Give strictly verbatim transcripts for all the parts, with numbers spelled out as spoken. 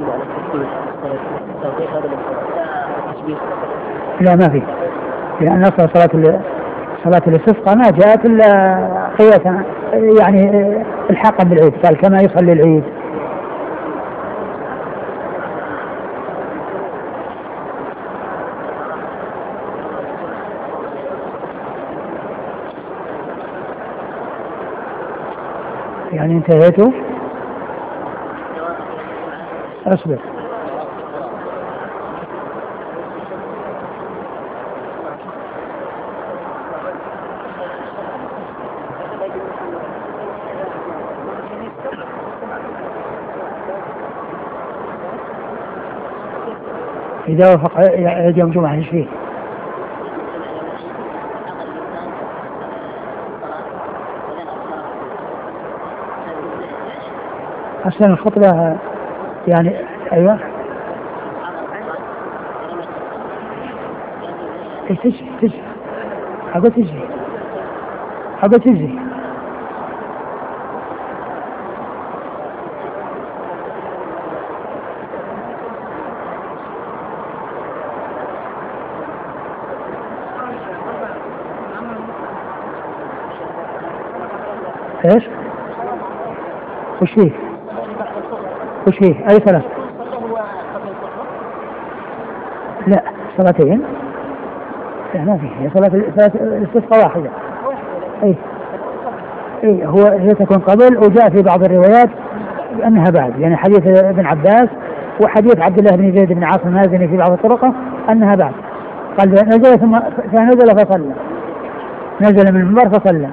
على التشبيه التوضيح هذا التشبيه؟ لا ما في، لأن أصل صلاة صلاة الاستسقاء ما جاءت إلا قياسا يعني الحاقا بالعيد، قال كما يصلي العيد. يعني انتهيتوا؟ أصبر. إذا وافق يوم جمعة ايش فيه؟ أصلا الخطبة يعني أيوة إيش تجي تجي أقول تجي أقول تجي إيش؟ وش فيه؟ وش فيه؟ أي ثلاث؟ لا صلاتين؟ لا ما فيه، هي صلاة الاستسقاء واحدة. أي أي هو هي تكون قبل، وجاء في بعض الروايات أنها بعد، يعني حديث ابن عباس وحديث عبد الله بن زيد بن عاصم المازني في بعض الطرق أنها بعد. قال نزل ثم فنزل فصلى، نزل من المنبر فصلى.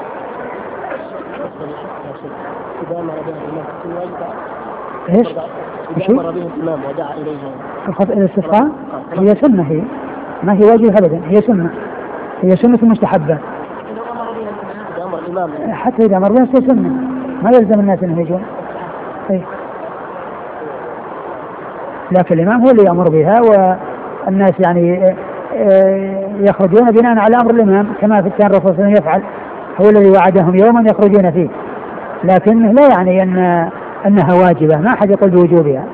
ايش؟ إذا أمر به الإمام ودعا إليها الاستسقاء هي سنة، هي ما هي واجب أبدا، هي سنة، هي سنة مستحبة. إذا أمر الإمام حتى إذا أمر بها هي سنة، ما يلزم الناس أنهم يجون. أي لكن الإمام هو اللي يأمر بها، والناس يعني يخرجون بناء على أمر الإمام، كما في كان الرسول صلى الله عليه وسلم يفعل، هو الذي وعدهم يوما يخرجون فيه، لكن لا يعني أن أنها واجبة، ما أحد يقول بوجوبها.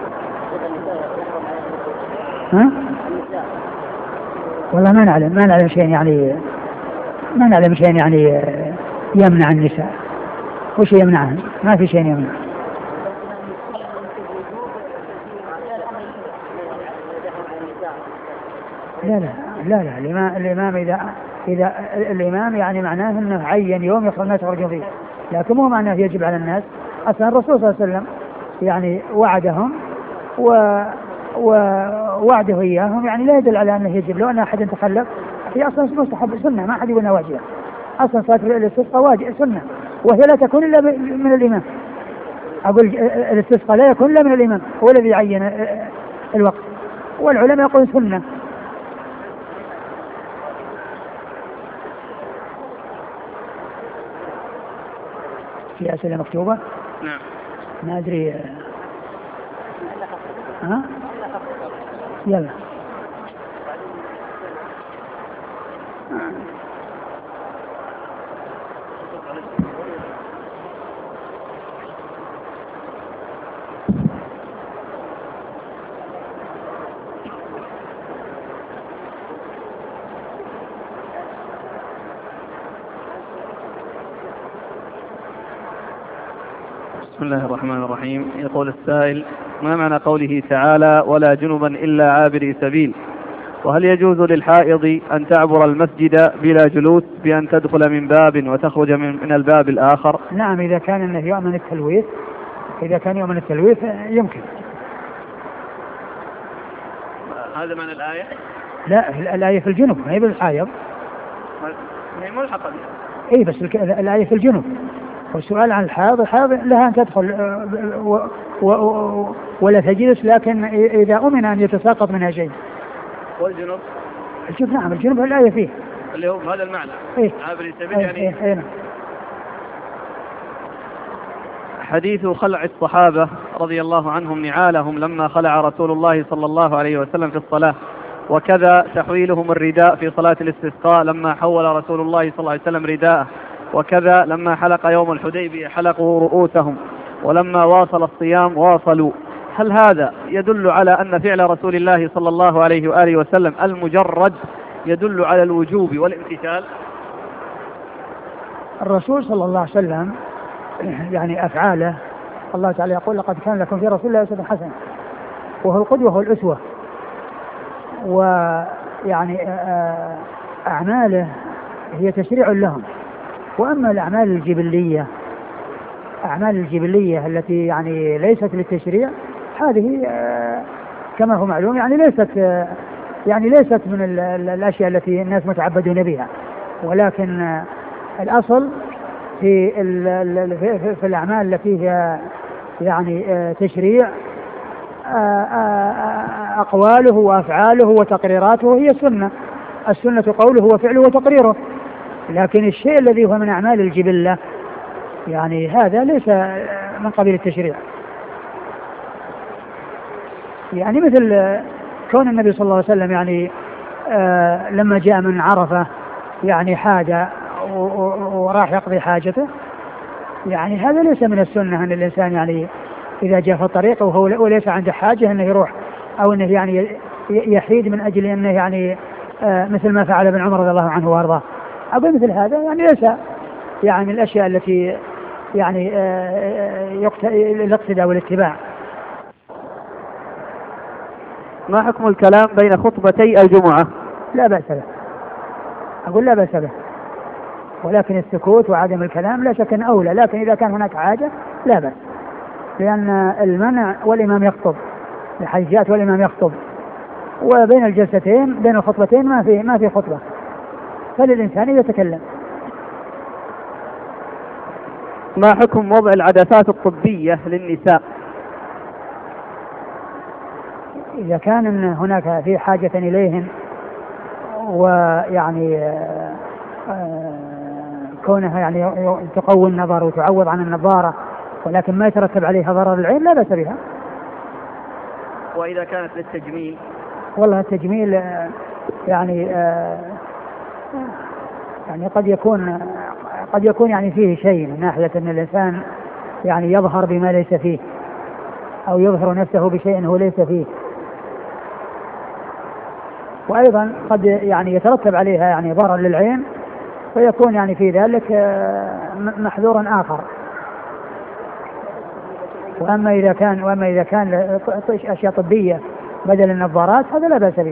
ها؟ والله ما نعلم ما نعلم شيء يعني ما نعلم شيء يعني يمنع النساء. وش يمنعها؟ ما في شيء يمنع. لا لا لا لا الإمام, الإمام إذا إذا الإمام يعني معناه أنه عين يوم يخرج الناس يخرجون فيه، لكن مو معناه يجب على الناس. أصلا الرسول صلى الله عليه وسلم يعني وعدهم و ووعده إياهم، يعني لا يدل على أنه يجب. لو أن أحد تخلف هي أصلا مستحب سنة، ما أحد يقولها واجبة. أصلا صلاة الاستسقاء واجب سنة، وهي لا تكون إلا من الإمام. أقول الاستسقاء لا يكون إلا من الإمام، هو الذي يعين الوقت، والعلماء يقولون سنة. في أسئلة مكتوبة؟ نعم. ما أدري. ها؟ يلا. بسم الله الرحمن الرحيم. يقول السائل: ما معنى قوله تعالى ولا جنبا إلا عابري سبيل؟ وهل يجوز للحائض أن تعبر المسجد بلا جلوس بأن تدخل من باب وتخرج من, من الباب الآخر؟ نعم إذا كان أنه يؤمن التلويث، إذا كان يؤمن التلويث يمكن. هذا معنى الآية؟ لا الآية في الجنوب ما هي بالحائض، هي ملحقة بها. إيه بس الآية في الجنوب، والسؤال عن الحائض، الحائض لها أن تدخل و و و ولا تجلس، لكن إذا أمن أن يتساقط منها شيء. والجنوب؟ الجنوب نعم الجنوب الآية فيه اللي هو هذا المعنى. إيه؟ عابر السبيل يعني إيه إيه. حديث خلع الصحابة رضي الله عنهم نعالهم لما خلع رسول الله صلى الله عليه وسلم في الصلاة، وكذا تحويلهم الرداء في صلاة الاستسقاء لما حول رسول الله صلى الله عليه وسلم رداءه، وكذا لما حلق يوم الحديبية حلقوا رؤوسهم، ولما واصل الصيام واصلوا. هل هذا يدل على أن فعل رسول الله صلى الله عليه وآله وسلم المجرد يدل على الوجوب والامتثال؟ الرسول صلى الله عليه وسلم يعني أفعاله الله تعالى يقول لقد كان لكم في رسول الله أسوة حسنة، وهو القدوة وهو الأسوة. ويعني أعماله هي تشريع لهم. وأما الأعمال الجبلية أعمال الجبلية التي يعني ليست للتشريع هذه كما هو معلوم يعني ليست يعني ليست من الأشياء التي الناس متعبدون بها، ولكن الأصل في في الأعمال التي هي يعني تشريع أقواله وأفعاله وتقريراته هي السنة. السنة قوله وفعله وتقريره. لكن الشيء الذي هو من أعمال الجبلة يعني هذا ليس من قبيل التشريع. يعني مثل كون النبي صلى الله عليه وسلم يعني آه لما جاء من عرفة يعني حاجة وراح يقضي حاجته، يعني هذا ليس من السنة أن الإنسان يعني إذا جاء في الطريق وهو ليس عنده حاجة أنه يروح أو أنه يعني يحيد من أجل أنه يعني آه مثل ما فعل ابن عمر رضي الله عنه وارضاه. أقول مثل هذا يعني ليس يعني الأشياء التي يعني الاقتداء والاتباع. ما حكم الكلام بين خطبتي الجمعة؟ لا بأس به، أقول لا بأس به، ولكن السكوت وعدم الكلام لا شك أولى، لكن إذا كان هناك حاجة لا بأس، لأن المنع والإمام يخطب لحجات والإمام يخطب، وبين الجلستين بين الخطبتين ما في ما في خطبة، فللإنسان يتكلم. ما حكم وضع العدسات الطبية للنساء؟ إذا كان هناك في حاجة إليهن ويعني كونها يعني تقوي النظر وتعوض عن النظارة ولكن ما يترتب عليها ضرر العين لا بأس بها. وإذا كانت للتجميل؟ والله التجميل يعني يعني قد يكون قد يكون يعني فيه شيء من ناحية أن الإنسان يعني يظهر بما ليس فيه أو يظهر نفسه بشيء هو ليس فيه، وأيضا قد يعني يترتب عليها يعني ضرر للعين فيكون يعني في ذلك محذور آخر. وأما إذا كان وأما إذا كان أشياء طبية بدل النظارات هذا لا بأس به.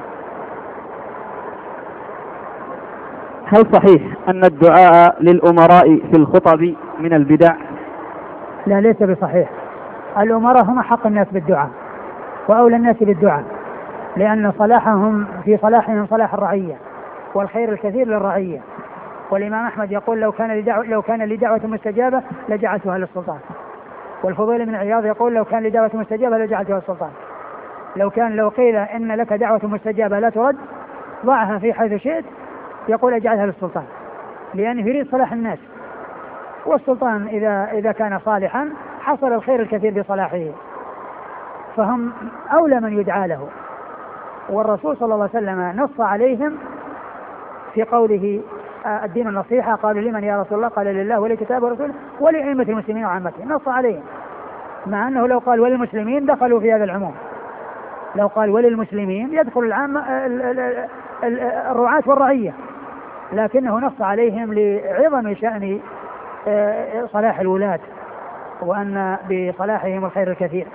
هل صحيح أن الدعاء للأمراء في الخطب من البدع؟ لا ليس بصحيح. الأمراء هم حق الناس بالدعاء وأولى الناس بالدعاء، لأن صلاحهم في صلاحهم صلاح الرعية والخير الكثير للرعية. والإمام أحمد يقول لو كان لدعوة لو كان لدعوة مستجابة لجعلتها للسلطان. والفضيل بن عياض يقول لو كان لدعوة مستجابة لجعلتها للسلطان. لو كان لو قيل إن لك دعوة مستجابة لا ترد ضعها في حيث شئت يقول اجعلها للسلطان، لأنه يريد صلاح الناس، والسلطان إذا إذا كان صالحا حصل الخير الكثير بصلاحه، فهم أولى من يدعى له. والرسول صلى الله عليه وسلم نص عليهم في قوله الدين النصيحة، قالوا لمن يا رسول الله؟ قال لله ولكتابه ورسوله ولأئمة المسلمين وعامتهم. نص عليهم، مع أنه لو قال وللمسلمين دخلوا في هذا العموم، لو قال وللمسلمين يدخل العام الرعاة والرعية، لكنه نص عليهم لعظم شأن صلاح الولاة وأن بصلاحهم الخير الكثير.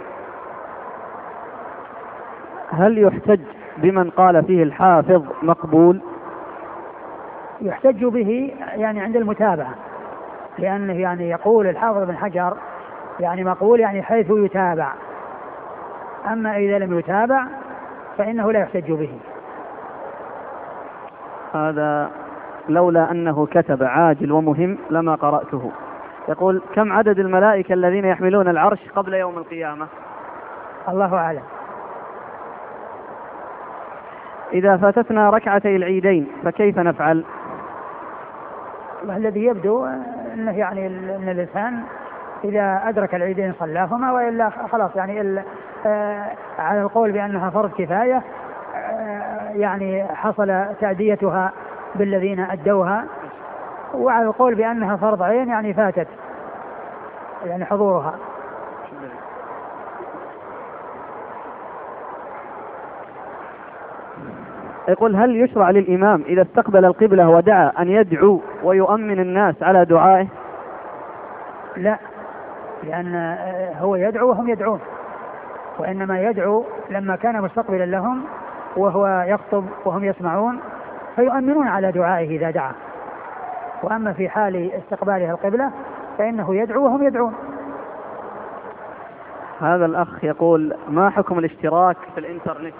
هل يحتج بمن قال فيه الحافظ مقبول؟ يحتج به يعني عند المتابعة، لأنه يعني يقول الحافظ بن حجر يعني مقبول يعني حيث يتابع، أما إذا لم يتابع فإنه لا يحتج به. هذا لولا أنه كتب عاجل ومهم لما قرأته. يقول كم عدد الملائكة الذين يحملون العرش قبل يوم القيامة؟ الله أعلم. إذا فاتتنا ركعتي العيدين فكيف نفعل؟ الذي يبدو أنه يعني أن الإنسان إذا أدرك العيدين صلاهما، وإلا خلاص يعني على القول بأنها فرض كفاية يعني حصل تأديتها بالذين أدوها، وعلى القول بأنها فرض عين يعني فاتت يعني حضورها. يقول هل يشرع للإمام إذا استقبل القبلة ودعا أن يدعو ويؤمن الناس على دعائه؟ لا، لأن هو يدعو وهم يدعون، وإنما يدعو لما كان مستقبلا لهم وهو يخطب وهم يسمعون فيؤمنون على دعائه إذا دعا. وأما في حال استقبالها القبلة فإنه يدعو وهم يدعون. هذا الأخ يقول ما حكم الاشتراك في الإنترنت؟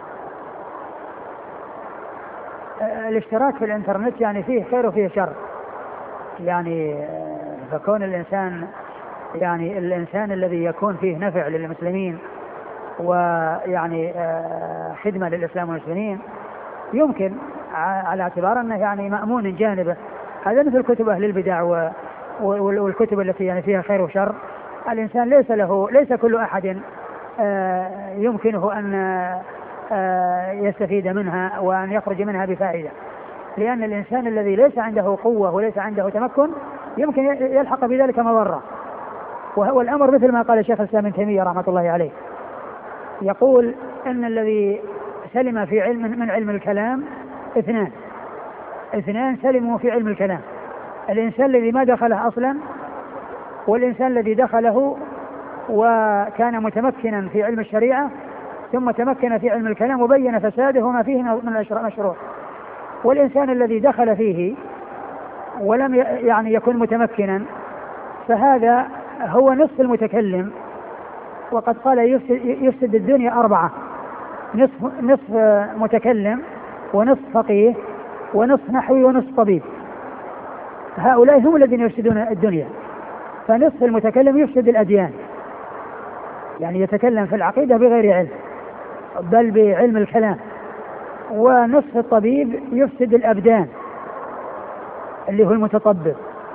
الاشتراك في الإنترنت يعني فيه خير وفيه شر، يعني فكون الإنسان يعني الإنسان الذي يكون فيه نفع للمسلمين ويعني خدمة للإسلام والمسلمين يمكن على اعتبار أنه يعني مأمون جانبه. هذا مثل كتب أهل البدع والكتب التي يعني فيها خير وشر. الإنسان ليس له ليس كل أحد يمكنه أن يستفيد منها وأن يخرج منها بفائدة، لأن الإنسان الذي ليس عنده قوة وليس عنده تمكن يمكن يلحق بذلك مضرة. وهو الأمر مثل ما قال الشيخ الإسلام ابن تيمية رحمة الله عليه، يقول أن الذي سلم في علم من علم الكلام اثنان اثنان سلموا في علم الكلام: الإنسان الذي ما دخله أصلا، والإنسان الذي دخله وكان متمكنا في علم الشريعة ثم تمكن في علم الكلام وبين فساده وما فيه من المشروع. والإنسان الذي دخل فيه ولم يعني يكون متمكنا فهذا هو نصف المتكلم. وقد قال يفسد الدنيا أربعة: نصف, نصف متكلم ونصف فقيه ونصف نحوي ونصف طبيب. هؤلاء هم الذين يفسدون الدنيا. فنصف المتكلم يفسد الأديان، يعني يتكلم في العقيدة بغير علم بل بعلم الكلام. ونصف الطبيب يفسد الأبدان اللي هو المتطبب.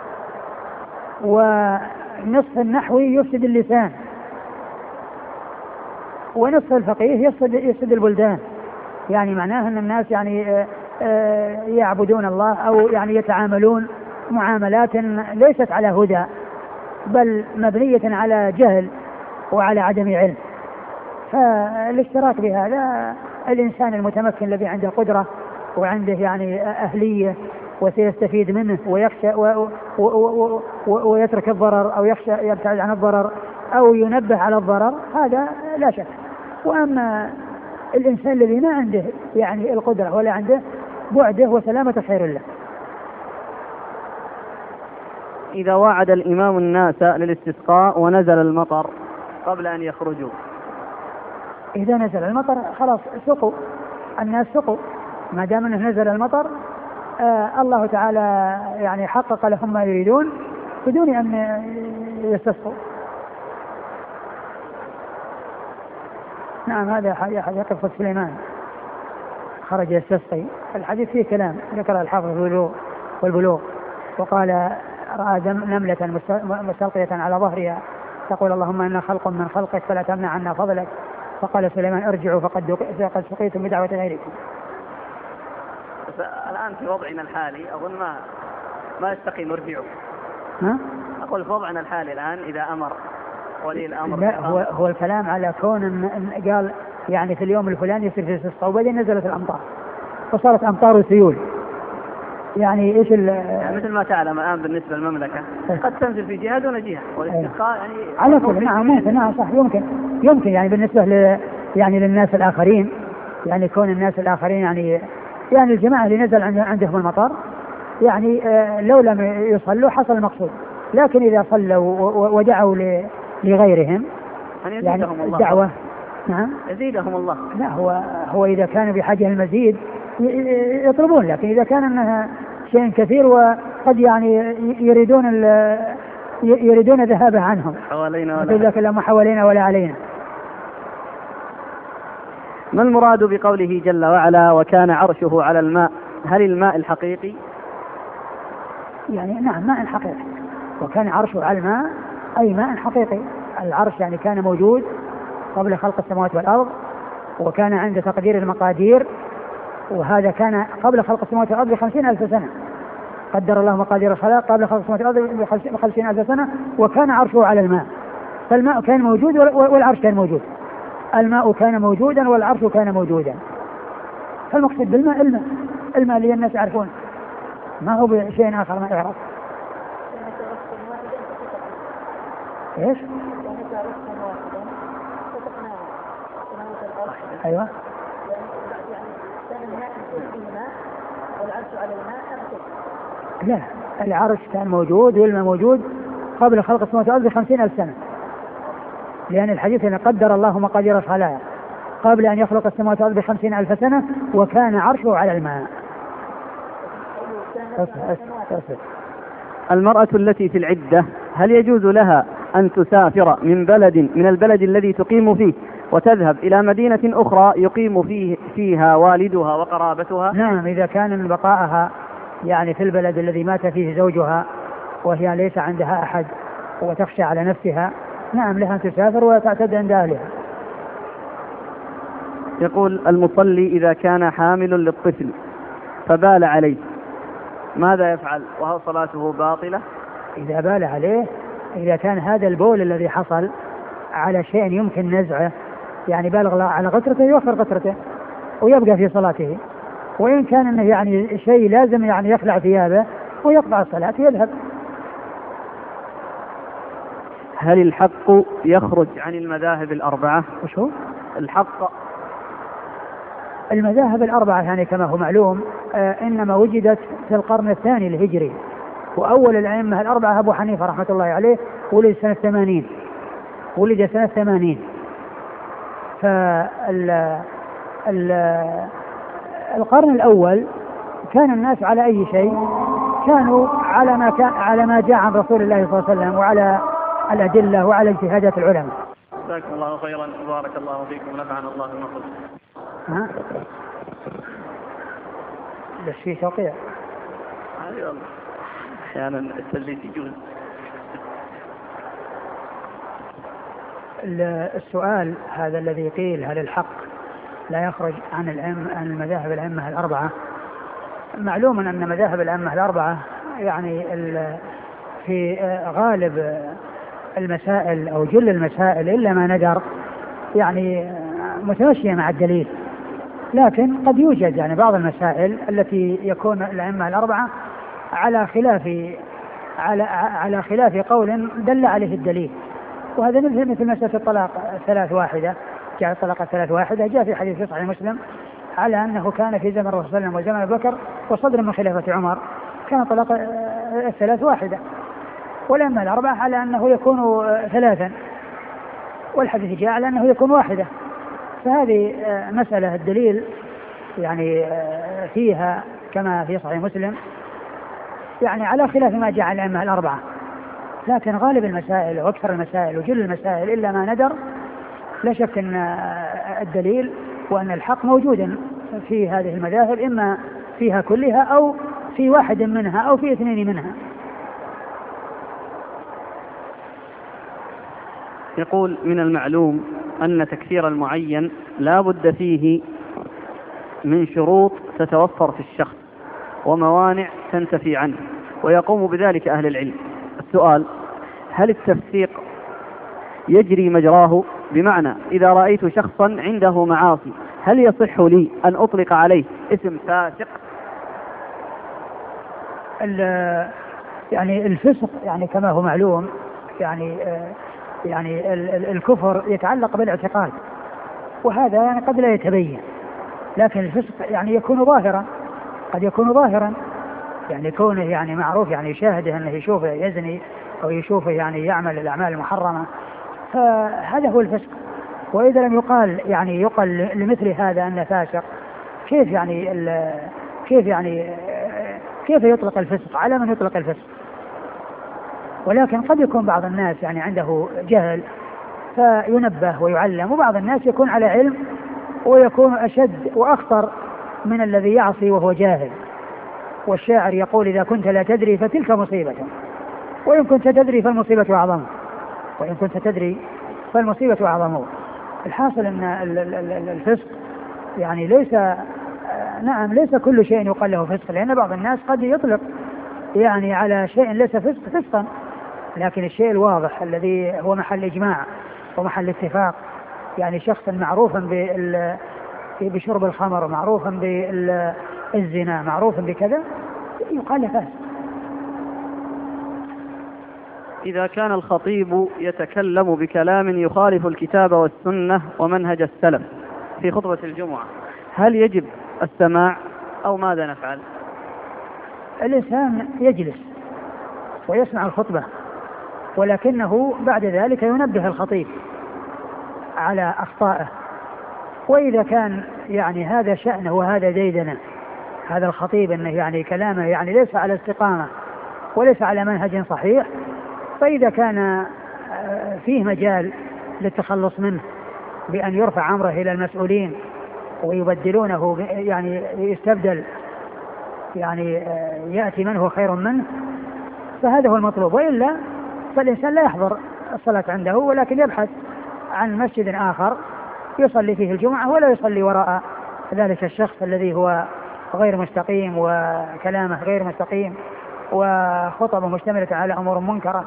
ونصف النحوي يفسد اللسان. ونصف الفقيه يفسد, يفسد البلدان. يعني معناه أن الناس يعني يعبدون الله أو يعني يتعاملون معاملات ليست على هدى بل مبنية على جهل وعلى عدم علم. فالاشتراك بهذا الإنسان المتمكن الذي عنده قدرة وعنده يعني أهلية وسيستفيد منه ويخشى و و و و ويترك الضرر أو يخشى يبتعد عن الضرر أو ينبه على الضرر، هذا لا شك. وأما الإنسان الذي ما عنده يعني القدرة ولا عنده بعده وسلامة خير له. إذا وعد الإمام الناس للاستسقاء ونزل المطر قبل أن يخرجوا، إذا نزل المطر خلاص سقوا الناس، سقوا ما دام أنه نزل المطر. آه الله تعالى يعني حقق لهم ما يريدون بدون أن يستسقوا. نعم، هذا حديث قصة سليمان خرج يستسقي. الحديث فيه كلام ذكر الحافظ والبلوغ وقال رأى نملة مستلقية على ظهرها تقول اللهم إنا خلق من خلقك فلا تمنع عنا فضلك، فقال سليمان ارجعوا فقد سقيتم بدعوة غيركم. الآن في وضعنا الحالي أظن ما ما يستقيم ارجعوا. ها؟ أقول في وضعنا الحالي الآن إذا أمر ولي الأمر، لا هو, هو الكلام على كون قال يعني في اليوم الفلاني يصير في استسقاء وبعدين نزلت الأمطار وصارت أمطار وسيول. يعني ايش يعني مثل ما تعلم الآن بالنسبة للمملكة قد تنزل في جهة دون جهة والاستسقاء يعني على كل. نعم ممكن، نعم صح، يمكن يمكن يعني بالنسبة ل يعني للناس الآخرين، يعني كون الناس الآخرين يعني يعني الجماعة اللي نزل عندهم المطر يعني آه لو لم يصلوا حصل المقصود. لكن إذا صلوا ودعوا لغيرهم يعني الدعوة نعم يزيدهم الله. لا هو هو إذا كانوا بحاجة المزيد يطلبون، لكن إذا كان أنها شيء كثير وقد يعني يريدون يريدون ذهابه عنهم حوالينا ولا ذاك لا حوالينا ولا علينا. ما المراد بقوله جل وعلا وكان عرشه على الماء؟ هل الماء الحقيقي؟ يعني نعم ماء حقيقي. وكان عرشه على الماء أي ماء حقيقي. العرش يعني كان موجود قبل خلق السماوات والأرض وكان عند تقدير المقادير، وهذا كان قبل خلق السماوات والأرض بخمسين ألف سنة. قدر الله مقادير الخلق قبل خلق السماوات والأرض بخمسين ألف سنة وكان عرشه على الماء. فالماء كان موجود والعرش كان موجود. الماء كان موجودا والعرش كان موجودا. فالمقصد بالماء الماء الماء اللي الناس يعرفون، ما هو بشيء آخر ما يعرف. إيش؟ أيوة. لا، العرش كان موجود والماء موجود قبل خلق السماوات والأرض بخمسين ألف سنة، لأن الحديث أن قدر الله مقادير الخلائق قبل أن يخلق السماوات والأرض بخمسين ألف سنة وكان عرشه على الماء. المرأة التي في العدة هل يجوز لها أن تسافر من بلد من البلد الذي تقيم فيه وتذهب إلى مدينة أخرى يقيم فيه فيها والدها وقرابتها؟ نعم، إذا كان من بقائها يعني في البلد الذي مات فيه زوجها وهي ليس عندها أحد وتخشى على نفسها، نعم لها أن تسافر وتعتد عند أهلها. يقول المصلي إذا كان حامل للطفل فبال عليه ماذا يفعل وهل صلاته باطلة؟ إذا بال عليه، إذا كان هذا البول الذي حصل على شيء يمكن نزعه، يعني بالغ على قطرته يوفر قطرته ويبقى في صلاته، وإن كان إنه يعني شيء لازم يعني يخلع ثيابه ويقطع الصلاة يذهب. هل الحق يخرج عن المذاهب الأربعة؟ وش هو الحق؟ المذاهب الأربعة يعني كما هو معلوم آه إنما وجدت في القرن الثاني الهجري، وأول الأئمة الأربعة أبو حنيفة رحمة الله عليه ولد سنة ثمانين ولد سنة ثمانين فال القرن الأول كان الناس على أي شيء كانوا على ما كان على ما جاء عن رسول الله صلى الله عليه وسلم وعلى الأدلة وعلى اجتهادات العلماء. جزاكم الله خيرا وبارك الله فيكم ونفعنا الله بما قلت. ها؟ بس في توقيع. أيوة أحيانا التلبيس يجوز. السؤال هذا الذي قيل هل الحق لا يخرج عن الأئمة عن المذاهب الأئمة الأربعة؟ معلوم أن مذاهب الأئمة الأربعة يعني في غالب المسائل أو جل المسائل إلا ما ندر يعني متمشية مع الدليل، لكن قد يوجد يعني بعض المسائل التي يكون الأئمة الأربعة على خلاف على على خلاف قول دل عليه الدليل، وهذا مثل مثل مسألة الطلاق ثلاث واحدة. جاء الطلاق ثلاث واحدة جاء في حديث في صحيح مسلم على أنه كان في زمن الرسول صلى الله عليه وسلم وزمن أبي بكر وصدر من خلافة عمر كان طلاق الثلاث واحدة، والأئمة الأربعة على أنه يكون ثلاثا، والحديث جاء على أنه يكون واحدة. فهذه مسألة الدليل يعني فيها كما في صحيح مسلم يعني على خلاف ما جاء عن الأئمة الأربعة، لكن غالب المسائل وأكثر المسائل وجل المسائل إلا ما ندر لا شك أن الدليل وأن الحق موجود في هذه المذاهب، إما فيها كلها أو في واحد منها أو في اثنين منها. يقول من المعلوم أن تكفير المعين لا بد فيه من شروط تتوفر في الشخص وموانع تنتفي عنه ويقوم بذلك أهل العلم. السؤال: هل التفسيق يجري مجراه؟ بمعنى إذا رأيت شخصا عنده معاصي هل يصح لي أن أطلق عليه اسم فاسق؟ يعني الفسق يعني كما هو معلوم يعني يعني الكفر يتعلق بالاعتقاد، وهذا يعني قد لا يتبين، لكن الفسق يعني يكون ظاهرا، قد يكون ظاهرا يعني كونه يعني معروف يعني يشاهده أنه يشوفه يزني أو يشوفه يعني يعمل الأعمال المحرمة، فهذا هو الفسق. وإذا لم يقال يعني يقال لمثل هذا أنه فاسق، كيف يعني كيف يعني كيف يطلق الفسق على من يطلق الفسق؟ ولكن قد يكون بعض الناس يعني عنده جهل فينبه ويعلم، وبعض الناس يكون على علم ويكون أشد وأخطر من الذي يعصي وهو جاهل. والشاعر يقول: إذا كنت لا تدري فتلك مصيبة، وإن كنت تدري فالمصيبة أعظم، وإن كنت تدري فالمصيبة أعظم. الحاصل أن الفسق يعني ليس نعم ليس كل شيء يقال له فسق، لأن بعض الناس قد يطلق يعني على شيء ليس فسق فسقا، لكن الشيء الواضح الذي هو محل إجماع ومحل اتفاق يعني شخص معروفا بشرب الخمر، معروف بالزنا، معروف بكذا، يقال له فاسق. إذا كان الخطيب يتكلم بكلام يخالف الكتاب والسنة ومنهج السلف في خطبة الجمعة، هل يجب السماع أو ماذا نفعل؟ الإنسان يجلس ويسمع الخطبة، ولكنه بعد ذلك ينبه الخطيب على أخطائه. وإذا كان يعني هذا شأنه وهذا ديدنه هذا الخطيب أنه يعني كلامه يعني ليس على استقامة وليس على منهج صحيح، فإذا كان فيه مجال للتخلص منه بأن يرفع أمره إلى المسؤولين ويبدلونه، يعني يستبدل، يعني يأتي من هو خير منه، فهذا هو المطلوب. وإلا فالإنسان لا يحضر الصلاة عنده، ولكن يبحث عن مسجد آخر يصلي فيه الجمعة، ولا يصلي وراء ذلك الشخص الذي هو غير مستقيم وكلامه غير مستقيم وخطبه مشتملة على أمور منكرة.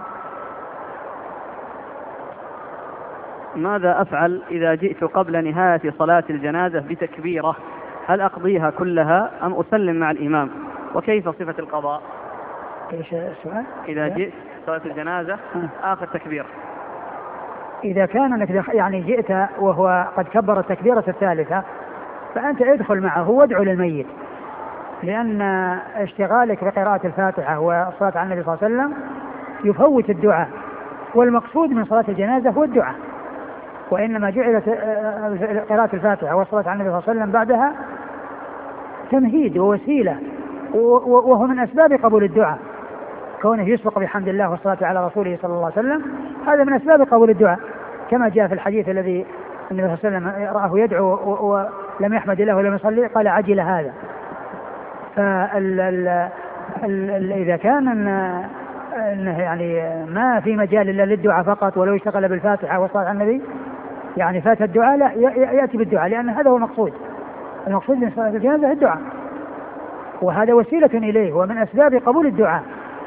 ماذا أفعل إذا جئت قبل نهاية صلاة الجنازة بتكبيرة؟ هل أقضيها كلها أم أسلم مع الإمام؟ وكيف صفة القضاء؟ إيش السؤال؟ إذا جئت صلاة الجنازة آخر تكبير، إذا كان أنك يعني جئت وهو قد كبر التكبيرة الثالثة، فأنت ادخل معه وادعو للميت، لأن اشتغالك بقراءة الفاتحة والصلاة على النبي صلى الله عليه وسلم يفوت الدعاء، والمقصود من صلاة الجنازة هو الدعاء، وإنما جعلت قراءة الفاتحة والصلاة على النبي صلى الله عليه وسلم بعدها تمهيد ووسيلة، وهو من أسباب قبول الدعاء، كونه يسبق بحمد الله والصلاة على رسوله صلى الله عليه وسلم، هذا من أسباب قبول الدعاء، كما جاء في الحديث الذي النبي صلى الله عليه وسلم رآه يدعو ولم يحمد الله ولم يصلي قال عجل هذا. فإذا كان إنه يعني ما في مجال إلا للدعاء فقط، ولو اشتغل بالفاتحة والصلاة على النبي يعني فات الدعاء، لا يأتي بالدعاء، لأن هذا هو المقصود. المقصود من صلاة الجنازة الدعاء، وهذا وسيلة إليه ومن أسباب قبول الدعاء.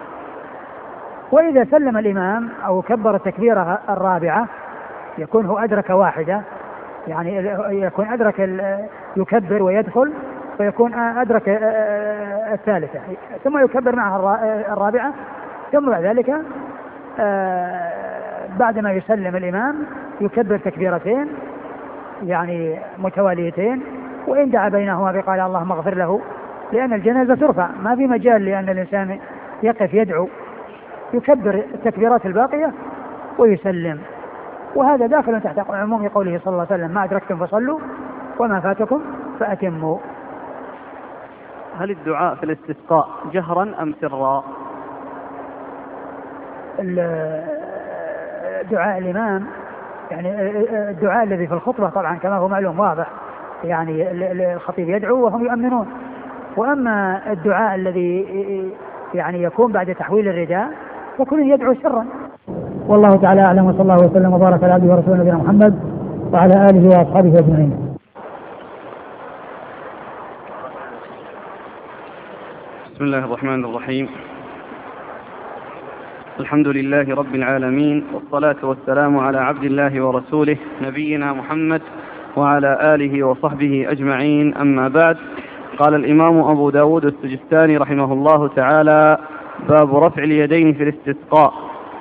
وإذا سلم الإمام أو كبر التكبيرة الرابعة يكون هو أدرك واحدة، يعني يكون أدرك يكبر ويدخل، فيكون أدرك الثالثة، ثم يكبر معها الرابعة، ثم بعد ذلك بعدما يسلم الإمام يكبر تكبيرتين يعني متواليتين، وإن دعا بينهما بقال اللهم اغفر له، لأن الجنازة ترفع، ما في مجال لأن الإنسان يقف يدعو، يكبر التكبيرات الباقية ويسلم. وهذا داخل تحت عموم قوله صلى الله عليه وسلم ما أدركتم فصلوا وما فاتكم فأتموا. هل الدعاء في الاستسقاء جهرا أم سرا؟ دعاء الإمام يعني الدعاء الذي في الخطبة طبعا كما هو معلوم واضح، يعني الخطيب يدعو وهم يؤمنون. وأما الدعاء الذي يعني يكون بعد تحويل الرداء فكل يدعو سرا. والله تعالى أعلم، وصلى الله وسلم وبارك على عبده ورسوله نبينا محمد وعلى آله وأصحابه أجمعين. بسم الله الرحمن الرحيم. الحمد لله رب العالمين، والصلاة والسلام على عبد الله ورسوله نبينا محمد وعلى آله وصحبه أجمعين، أما بعد. قال الإمام أبو داود السجستاني رحمه الله تعالى: باب رفع اليدين في الاستسقاء.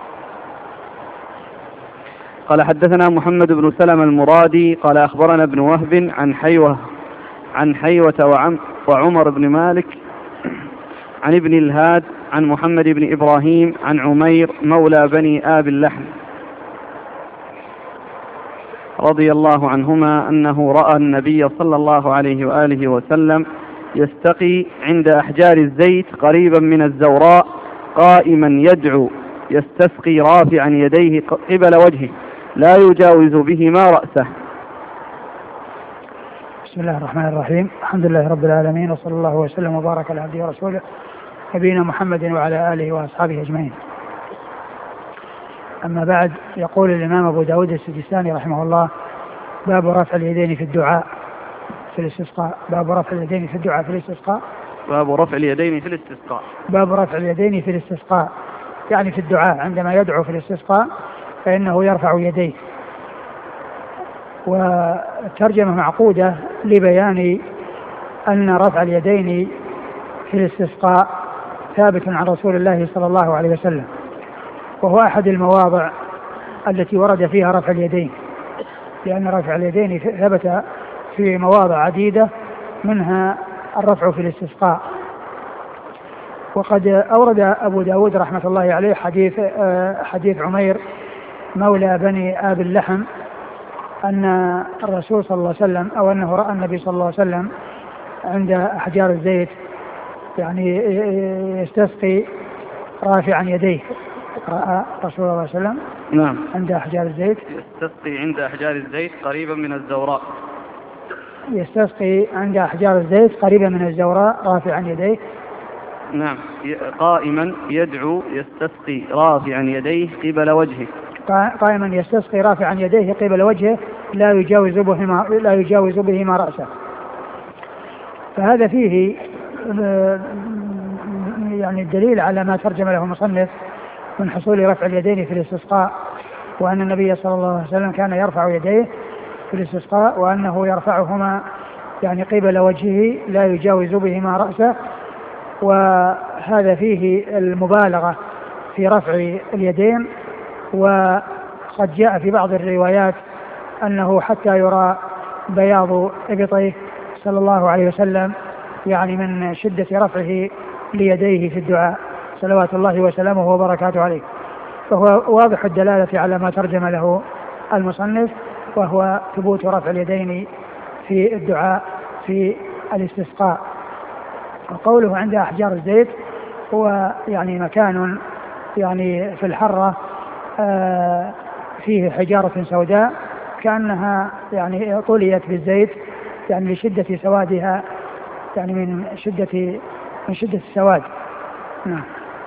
قال: حدثنا محمد بن سلمة المرادي قال أخبرنا ابن وهب عن حيوة عن حيوة وعم وعمر بن مالك عن ابن الهاد عن محمد بن إبراهيم عن عمير مولى بني آب اللحم رضي الله عنهما أنه رأى النبي صلى الله عليه وآله وسلم يستقي عند أحجار الزيت قريبا من الزوراء قائما يدعو يستسقي رافعا يديه قبل وجهه لا يجاوز بهما رأسه. بسم الله الرحمن الرحيم. الحمد لله رب العالمين، وصلى الله وسلم وبارك على عبده ورسوله نبينا محمد وعلى آله وأصحابه أجمعين. أما بعد، يقول الإمام أبو داود السجستاني رحمه الله: باب رفع اليدين في الدعاء في الاستسقاء. باب رفع اليدين في الدعاء في الاستسقاء. باب رفع اليدين في الاستسقاء. باب رفع اليدين في الاستسقاء، يعني في الدعاء عندما يدعو في الاستسقاء فإنه يرفع يديه. والترجمة معقودة لبيان أن رفع اليدين في الاستسقاء ثابت عن رسول الله صلى الله عليه وسلم، وهو أحد المواضع التي ورد فيها رفع اليدين، لأن رفع اليدين ثبت في مواضع عديدة منها الرفع في الاستسقاء. وقد أورد أبو داود رحمة الله عليه حديث حديث عمير مولى بني آب اللحم أن الرسول صلى الله عليه وسلم أو أنه رأى النبي صلى الله عليه وسلم عند أحجار الزيت يعني يستسقي رافعا يديه. رأى رسول الله صلى الله عليه وسلم نعم عند أحجار الزيت يستسقي عند أحجار الزيت قريبا من الزوراء يستسقي عند أحجار الزيت قريبا من الزوراء رافعا يديه. نعم قائما يدعو يستسقي رافعا يديه قبل وجهه قائما يستسقي رافعا يديه قبل وجهه لا يجاوز بهما لا يجاوز بهما رأسه. فهذا فيه يعني الدليل على ما ترجم له المصنف من حصول رفع اليدين في الاستسقاء، وأن النبي صلى الله عليه وسلم كان يرفع يديه في الاستسقاء وأنه يرفعهما يعني قبل وجهه لا يجاوز بهما رأسه. وهذا فيه المبالغة في رفع اليدين، وقد جاء في بعض الروايات أنه حتى يرى بياض إبطيه صلى الله عليه وسلم يعني من شدة رفعه ليديه في الدعاء صلوات الله وسلامه وبركاته عليه. فهو واضح الدلالة على ما ترجم له المصنف، وهو ثبوت رفع اليدين في الدعاء في الاستسقاء. وقوله عند أحجار الزيت هو يعني مكان يعني في الحرة آه فيه حجارة سوداء كأنها يعني طليت بالزيت يعني لشدة سوادها، يعني من شدة من شدة السواد. نعم.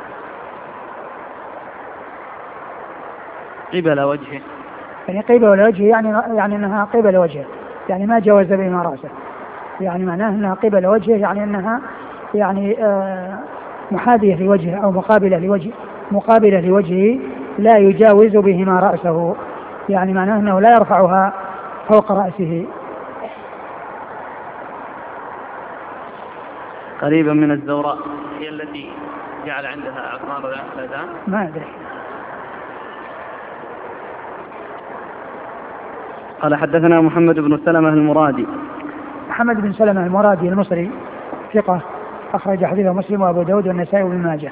قبل وجهه يعني قبل وجهه يعني يعني انها قبل وجهه يعني ما جاوز بهما رأسه، يعني معناه انها قبل وجهه يعني انها يعني آه محاذية لوجهه او مقابلة لوجهه مقابلة لوجهه لا يجاوز بهما رأسه، يعني معناه انه لا يرفعها فوق رأسه. قريبا من الزوراء هي التي جعل عندها أعصار الأذان ما أدري. قال حدثنا محمد بن سلمة المرادي. محمد بن سلمة المرادي المصري ثقة أخرج حديثه مسلم وأبو داود والنسائي وابن ماجه.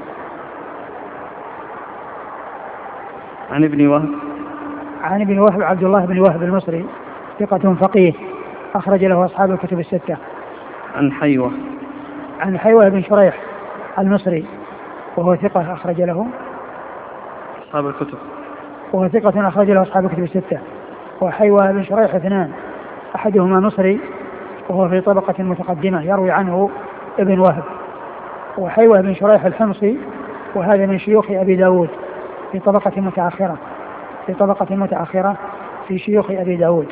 عن ابن وهب عن ابن وهب عبد الله بن وهب المصري ثقة فقيه أخرج له أصحاب الكتب الستة. عن حيوة عن حيوة بن شريح المصري وهو ثقة أخرج له أصحاب الكتب وهو ثقة أخرج له أصحاب الكتب الستة. وحيوة بن شريح اثنان، أحدهما مصري وهو في طبقة متقدمة يروي عنه ابن وهب، وحيوة بن شريح الحمصي وهذا من شيوخ أبي داود في طبقة متأخرة في طبقة متأخرة في شيوخ أبي داود.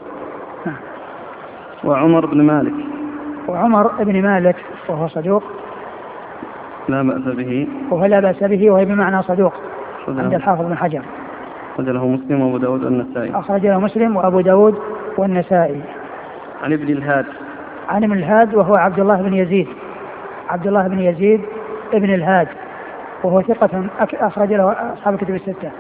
وعمر بن مالك وعمر بن مالك وهو صدوق لا بأس به وهو لا بأس به وهي بمعنى صدوق عند الحافظ بن حجر. أخرج له مسلم وأبو داود والنسائي. أخرج له مسلم وأبو داود والنسائي. عن ابن الهاد عن ابن الهاد وهو عبد الله بن يزيد عبد الله بن يزيد ابن الهاد وهو ثقة أخرج له أصحاب الكتب الستة.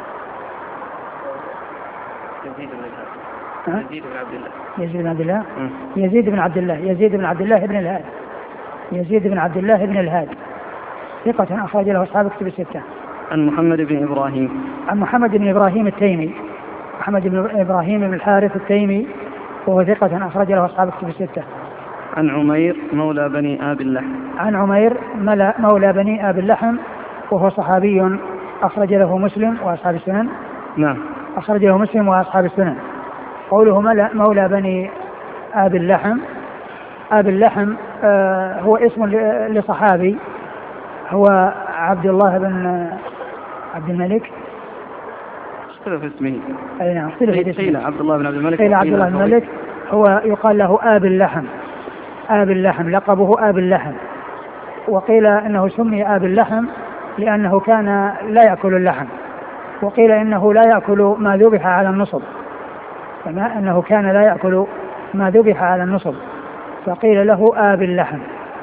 يزيد بن الهاد يزيد بن عبد الله يزيد بن عبد الله يزيد بن عبد الله يزيد بن عبد الله ابن الهاد يزيد بن عبد الله ابن الهاد ثقة أخرج له أصحاب الكتب الستة. عن محمد بن إبراهيم عن محمد بن إبراهيم التيمي محمد بن إبراهيم بن الحارث التيمي وهو ثقة أخرج له أصحاب الكتب الستة. عن عمير مولى بني آب اللحم عن عمير مولى بني آب اللحم وهو صحابي أخرج له مسلم وأصحاب السنن. نعم أخرج له مسلم وأصحاب السنن. قوله مولى بني آب اللحم آب اللحم آه هو اسم لصحابي هو عبد الله بن عبد الملك اختلف اسمه. أي نعم اختلف اسمه. قيل عبد الله بن عبد الملك قيل عبد الله بن الملك هو يقال له آب اللحم آب اللحم لقبه آب اللحم. وقيل إنه سمي آب اللحم لأنه كان لا يأكل اللحم، وقيل إنه لا يأكل ما ذبح على النصب كما أنه كان لا يأكل ما ذبح على النصب، فقيل له آب اللحم.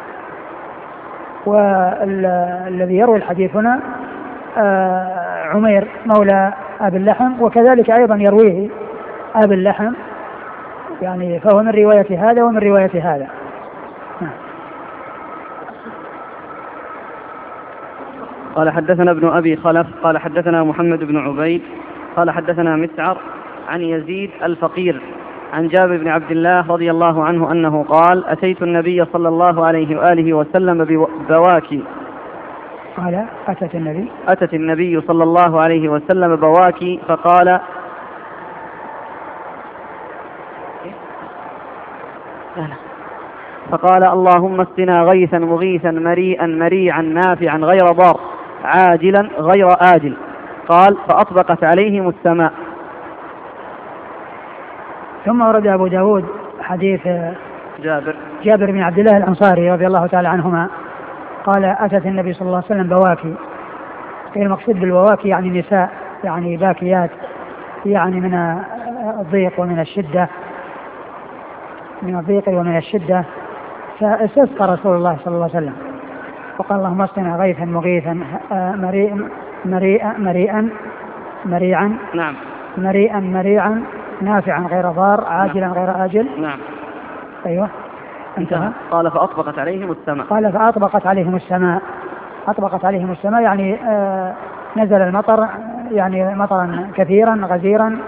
والذي يروي الحديث هنا عمير مولى آب اللحم، وكذلك أيضا يرويه آب اللحم، يعني فهو من رواية هذا ومن رواية هذا. قال حدثنا ابن أبي خلف قال حدثنا محمد بن عبيد قال حدثنا مسعر عن يزيد الفقير عن جابر بن عبد الله رضي الله عنه أنه قال أتيت النبي صلى الله عليه وآله وسلم ببواكي. قال أتت النبي أتت النبي صلى الله عليه وسلم بواكي فقال فقال اللهم اسقنا غيثا مغيثا مريئا مريعا نافعا غير ضار عاجلا غير آجل. قال فأطبقت عليهم السماء. ثم ورد أبو داود حديث جابر جابر بن عبد الله الأنصاري رضي الله تعالى عنهما قال أتت النبي صلى الله عليه وسلم بواكي. المقصود بالبواكي يعني نساء، يعني باكيات، يعني من الضيق ومن الشدة من الضيق ومن الشدة. فاستسقى رسول الله صلى الله عليه وسلم وقال اللهم اسقنا غيثا مغيثا مريئا مريئا مريئا مريعا نعم مريئا مريعا نافعا غير ضار عاجلا غير آجل. نعم أيوة انتهى. قال فأطبقت عليهم السماء. قال فأطبقت عليهم السماء. أطبقت عليهم السماء يعني آه نزل المطر، يعني مطرا كثيرا غزيرا.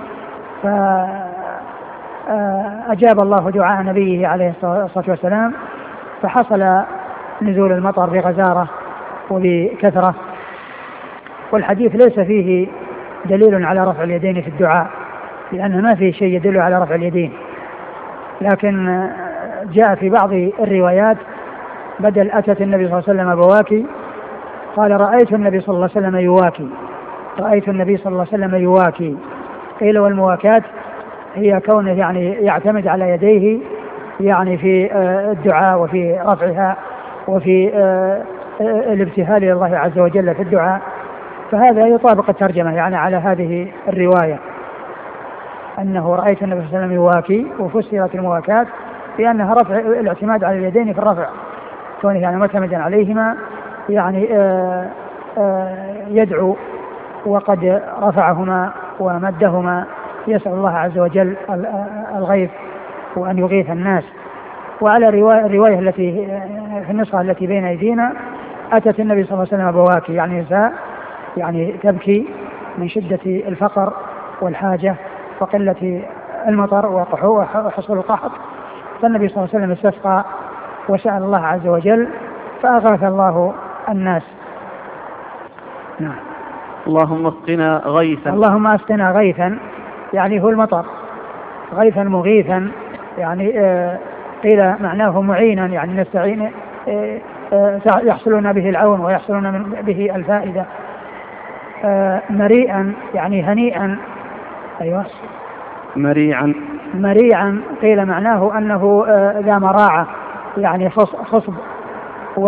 فأجاب الله دعاء نبيه عليه الصلاة والسلام، فحصل نزول المطر بغزارة وبكثرة. والحديث ليس فيه دليل على رفع اليدين في الدعاء، لأن ما فيه شيء يدل على رفع اليدين، لكن جاء في بعض الروايات بدل أتت النبي صلى الله عليه وسلم بواكي قال رأيت النبي صلى الله عليه وسلم يواكي. رأيت النبي صلى الله عليه وسلم يواكي. قيل والمواكاة هي كونه يعني يعتمد على يديه يعني في الدعاء وفي رفعها وفي الابتهال إلى الله عز وجل في الدعاء. فهذا يطابق الترجمة يعني على هذه الرواية، أنه رأيت النبي صلى الله عليه وسلم يواكي، وفسرت المواكاة بأنها رفع الاعتماد على اليدين في الرفع، كونه يعني معتمدا عليهما يعني آآ آآ يدعو وقد رفعهما ومدهما، يسأل الله عز وجل الغيث وأن يغيث الناس. وعلى الرواية التي في النسخة التي بين أيدينا أتت النبي صلى الله عليه وسلم بواكي، يعني نساء يعني تبكي من شدة الفقر والحاجة وقلة المطر وحصول القحط. فالنبي صلى الله عليه وسلم استسقى وسأل الله عز وجل فأغاث الله الناس. نعم. اللهم اسقنا غيثا. اللهم اسقنا غيثا يعني هو المطر، غيثا مغيثا يعني آه قيل معناه معينا، يعني نستعين آه آه يحصلون به العون ويحصلون من به الفائدة. آه مريئا يعني هنيئا. أيوة مريعا. مريعا قيل معناه أنه آه ذا مراعة يعني خصب. و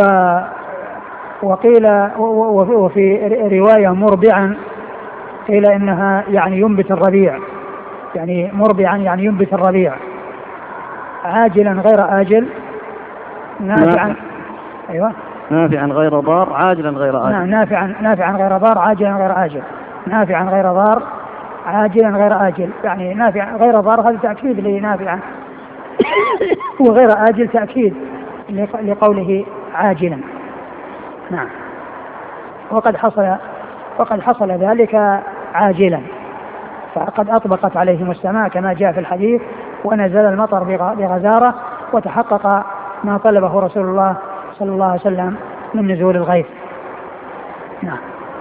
وقيل وفي رواية مربعا قيل إنها يعني ينبت الربيع، يعني مربعا يعني ينبت الربيع. عاجلا غير آجل. نافعا. أيوة نافعا غير ضار عاجلا غير آجل. نافعا نافعا غير ضار عاجلا غير آجل. نافعا غير ضار عاجلا غير آجل، يعني نافع غير ضار هذا تأكيد لنافعا وغير آجل تأكيد لقوله عاجلا. نعم. وقد حصل وقد حصل ذلك عاجلا، فقد أطبقت عليهم السماء كما جاء في الحديث، ونزل المطر بغزارة، وتحقق ما طلبه رسول الله صلى الله عليه وسلم من نزول الغيث. نعم.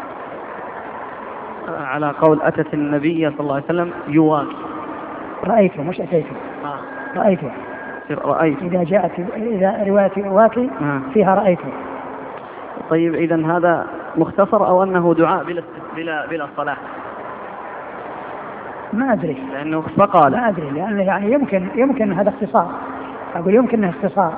على قول أتت النبي صلى الله عليه وسلم يواكي. رأيته مش أتيته. آه. رأيته. رأيته. إذا جاءت إذا رواية يواكي آه. فيها رأيته. طيب إذن هذا مختصر أو أنه دعاء بلا بلا بلا صلاة؟ ما أدري. لأنه فقال. ما أدري لأنه يعني يمكن يمكن هذا اختصار. أقول يمكن إنه اختصار.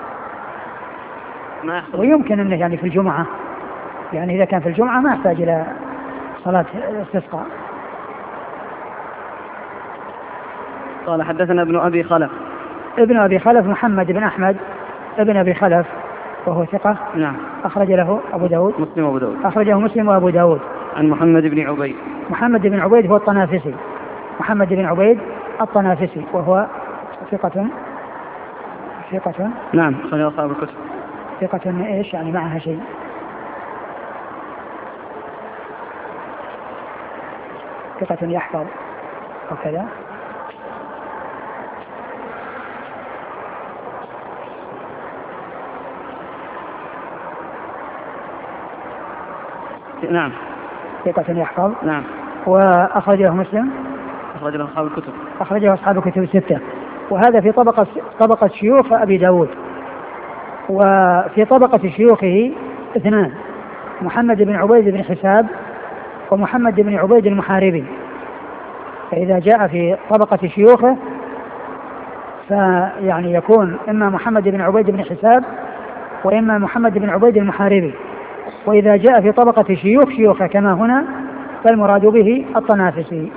ما يحصل. ويمكن إنه يعني في الجمعة، يعني إذا كان في الجمعة ما يحتاج إلى صلاة استسقاء. قال حدثنا ابن أبي خلف. ابن أبي خلف محمد بن أحمد ابن أبي خلف وهو ثقة. نعم. أخرج له أبو داود. مسلم وأبو داود. أخرجه مسلم وأبو داود. عن محمد بن عبيد. محمد بن عبيد هو الطنافسي. محمد بن عبيد الطنافسي وهو ثقة. ثقة. نعم. أخرج أصحاب الكتب. ثقة إيش يعني معها شيء؟ ثقة يحفظ وكذا. نعم. ثقة يحفظ. نعم. وأخرجه مسلم. أخرجه أصحاب الكتب. أخرجه أصحاب الكتب الستة. وهذا في طبقة طبقة شيوخ أبي داود. وفي طبقة شيوخه اثنان، محمد بن عبيد بن حساب ومحمد بن عبيد المحاربي. فإذا جاء في طبقة شيوخه فيعني يكون إما محمد بن عبيد بن حساب وإما محمد بن عبيد المحاربي. وإذا جاء في طبقة شيوخ شيوخه كما هنا فالمراد به الطنافسي.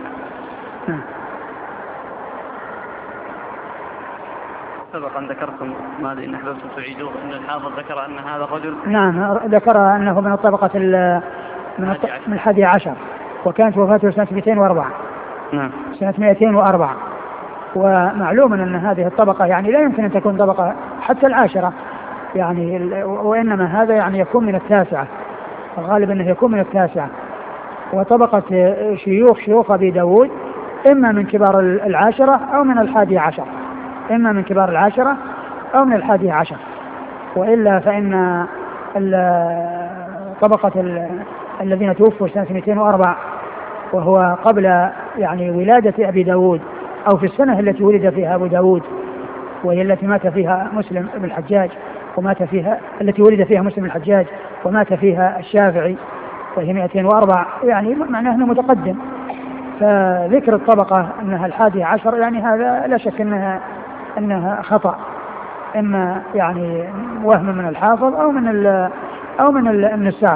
سبق أن ذكرتم ما أدري إن أحببتم تعيدوه أن الحافظ ذكر أن هذا الرجل. نعم ذكر أنه من الطبقة من من الحادي عشر وكانت وفاته سنة مئتين وأربعة. نعم. سنة مئتين وأربعة. ومعلوم أن هذه الطبقة يعني لا يمكن أن تكون طبقة حتى العاشرة يعني، وإنما هذا يعني يكون من التاسعة، الغالب أنه يكون من التاسعة. وطبقة شيوخ شيوخ أبي داود إما من كبار العاشرة أو من الحادي عشر، إما من كبار العاشرة أو من الحادي عشر. وإلا فإن طبقة الذين توفوا سنة مئتين وأربعة وهو قبل يعني ولادة أبي داود أو في السنة التي ولد فيها أبو داود وهي التي مات فيها مسلم بن الحجاج ومات فيها التي ولد فيها مسلم بن الحجاج ومات فيها الشافعي وهي مئتين وأربعة، يعني معناه أنه متقدم. فذكر الطبقة أنها الحادي عشر يعني هذا لا شك أنها أنها خطأ، إما يعني وهم من الحافظ أو من ال أو من النساخ.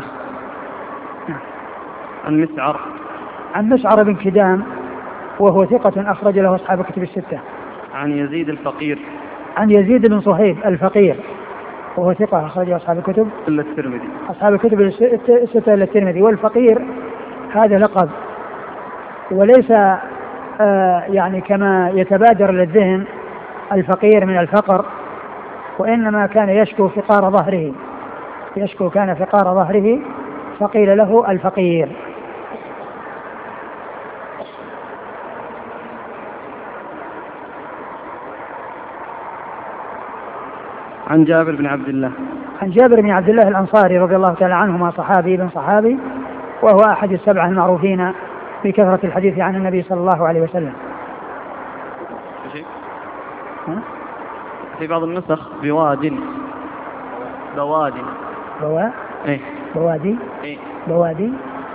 عن مسعر. عن مسعر بن كدام وهو ثقة أخرج له أصحاب الكتب الستة. عن يزيد الفقير. عن يزيد بن صهيب الفقير وهو ثقة أخرج أصحاب الكتب إلا الترمذي. أصحاب الكتب الستة إلا الترمذي. والفقير هذا لقب وليس آه يعني كما يتبادر للذهن الفقير من الفقر، وإنما كان يشكو فقار ظهره، يشكو كان فقار ظهره فقيل له الفقير. عن جابر بن عبد الله. عن جابر بن عبد الله الأنصاري رضي الله تعالى عنهما صحابي بن صحابي وهو أحد السبعة المعروفين بكثرة الحديث عن النبي صلى الله عليه وسلم. في بعض النسخ بواد. بواد. بوا ايه بوادي. ايه بوادي.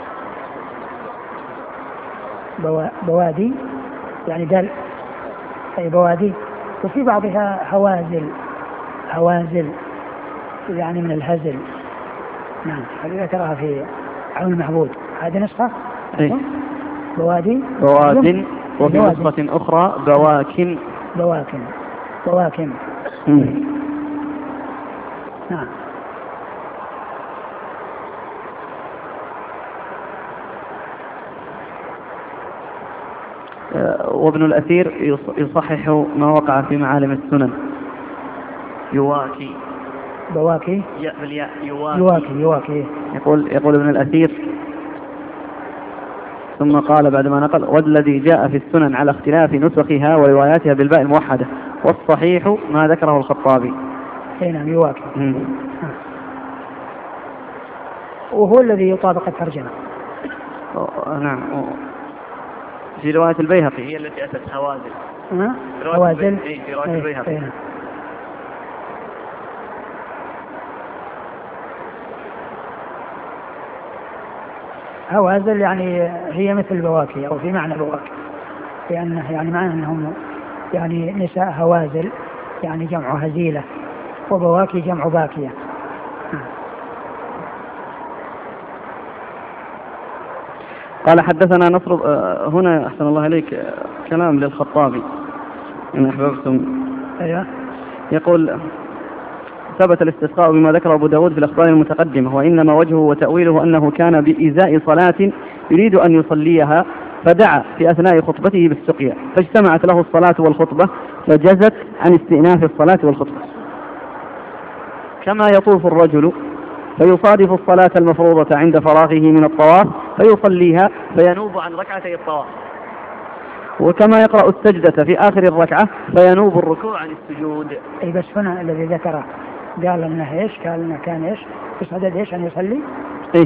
بوا... بوادي يعني دل أي بوادي. وفي بعضها هوازل، هوازل يعني من الهزل. نعم هذه ذكرها في عون المعبود. هذه نسخة ايه بوادي. بواد. وفي نسخة أخرى بواكن. بواكن. بواكن. نعم. وابن الأثير يصحح ما وقع في معالم السنن. يواكي. بواكي. يا بالياء يواكي. يواكي. يواكي. يقول يقول ابن الأثير ثم قال بعدما نقل: والذي جاء في السنن على اختلاف نسخها ورواياتها بالباء الموحدة، والصحيح ما ذكره الخطابي. نعم يواكي. وهو الذي يطابق الترجمة. نعم. في رواية البيهقي هي التي أتت هوازل. هوازل. إيه في رواية البيهقي. ايه. هوازل يعني هي مثل بواكي أو في معنى بواكي، لأنه يعني معنى أنهم يعني نساء هوازل يعني جمع هزيلة، وبواكي جمع باكية. قال حدثنا نصر. هنا أحسن الله عليك كلام للخطابي إن أحببتم. أيوة. يقول ثبت الاستسقاء بما ذكر أبو داود في الأخبار المتقدمة، وإنما وجهه وتأويله أنه كان بإزاء صلاة يريد أن يصليها فدعا في أثناء خطبته بالسقيا فاجتمعت له الصلاة والخطبة فجزت عن استئناف الصلاة والخطبة. كما يطوف الرجل فيصادف الصلاة المفروضة عند فراغه من الطواف فيصليها فينوب عن ركعتي الطواف، وكما يقرأ السجدة في آخر الركعة فينوب الركوع عن السجود. أي بس هنا الذي ذكره قال انه ايش؟ قال انه كان ايش؟ يصعد ايش ان يصلي؟ ايه.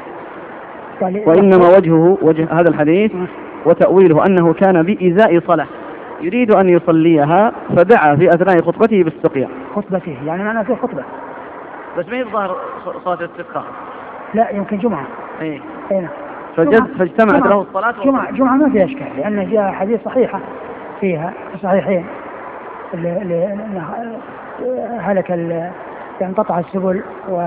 وانما وجهه وجه هذا الحديث وتأويله انه كان بإزاء صلاة يريد ان يصليها فدعا في اثناء خطبته بالسقيا. خطبته يعني معناه في خطبة بس ما يظهر صلاة الاستسقاء. لا يمكن جمعة. ايه. ايه. فجز فاجتمعت له الصلاة. جمعة جمعة ما فيها اشكال لان جاء حديث صحيحة فيها في صحيحين اللي هلك انقطع السبل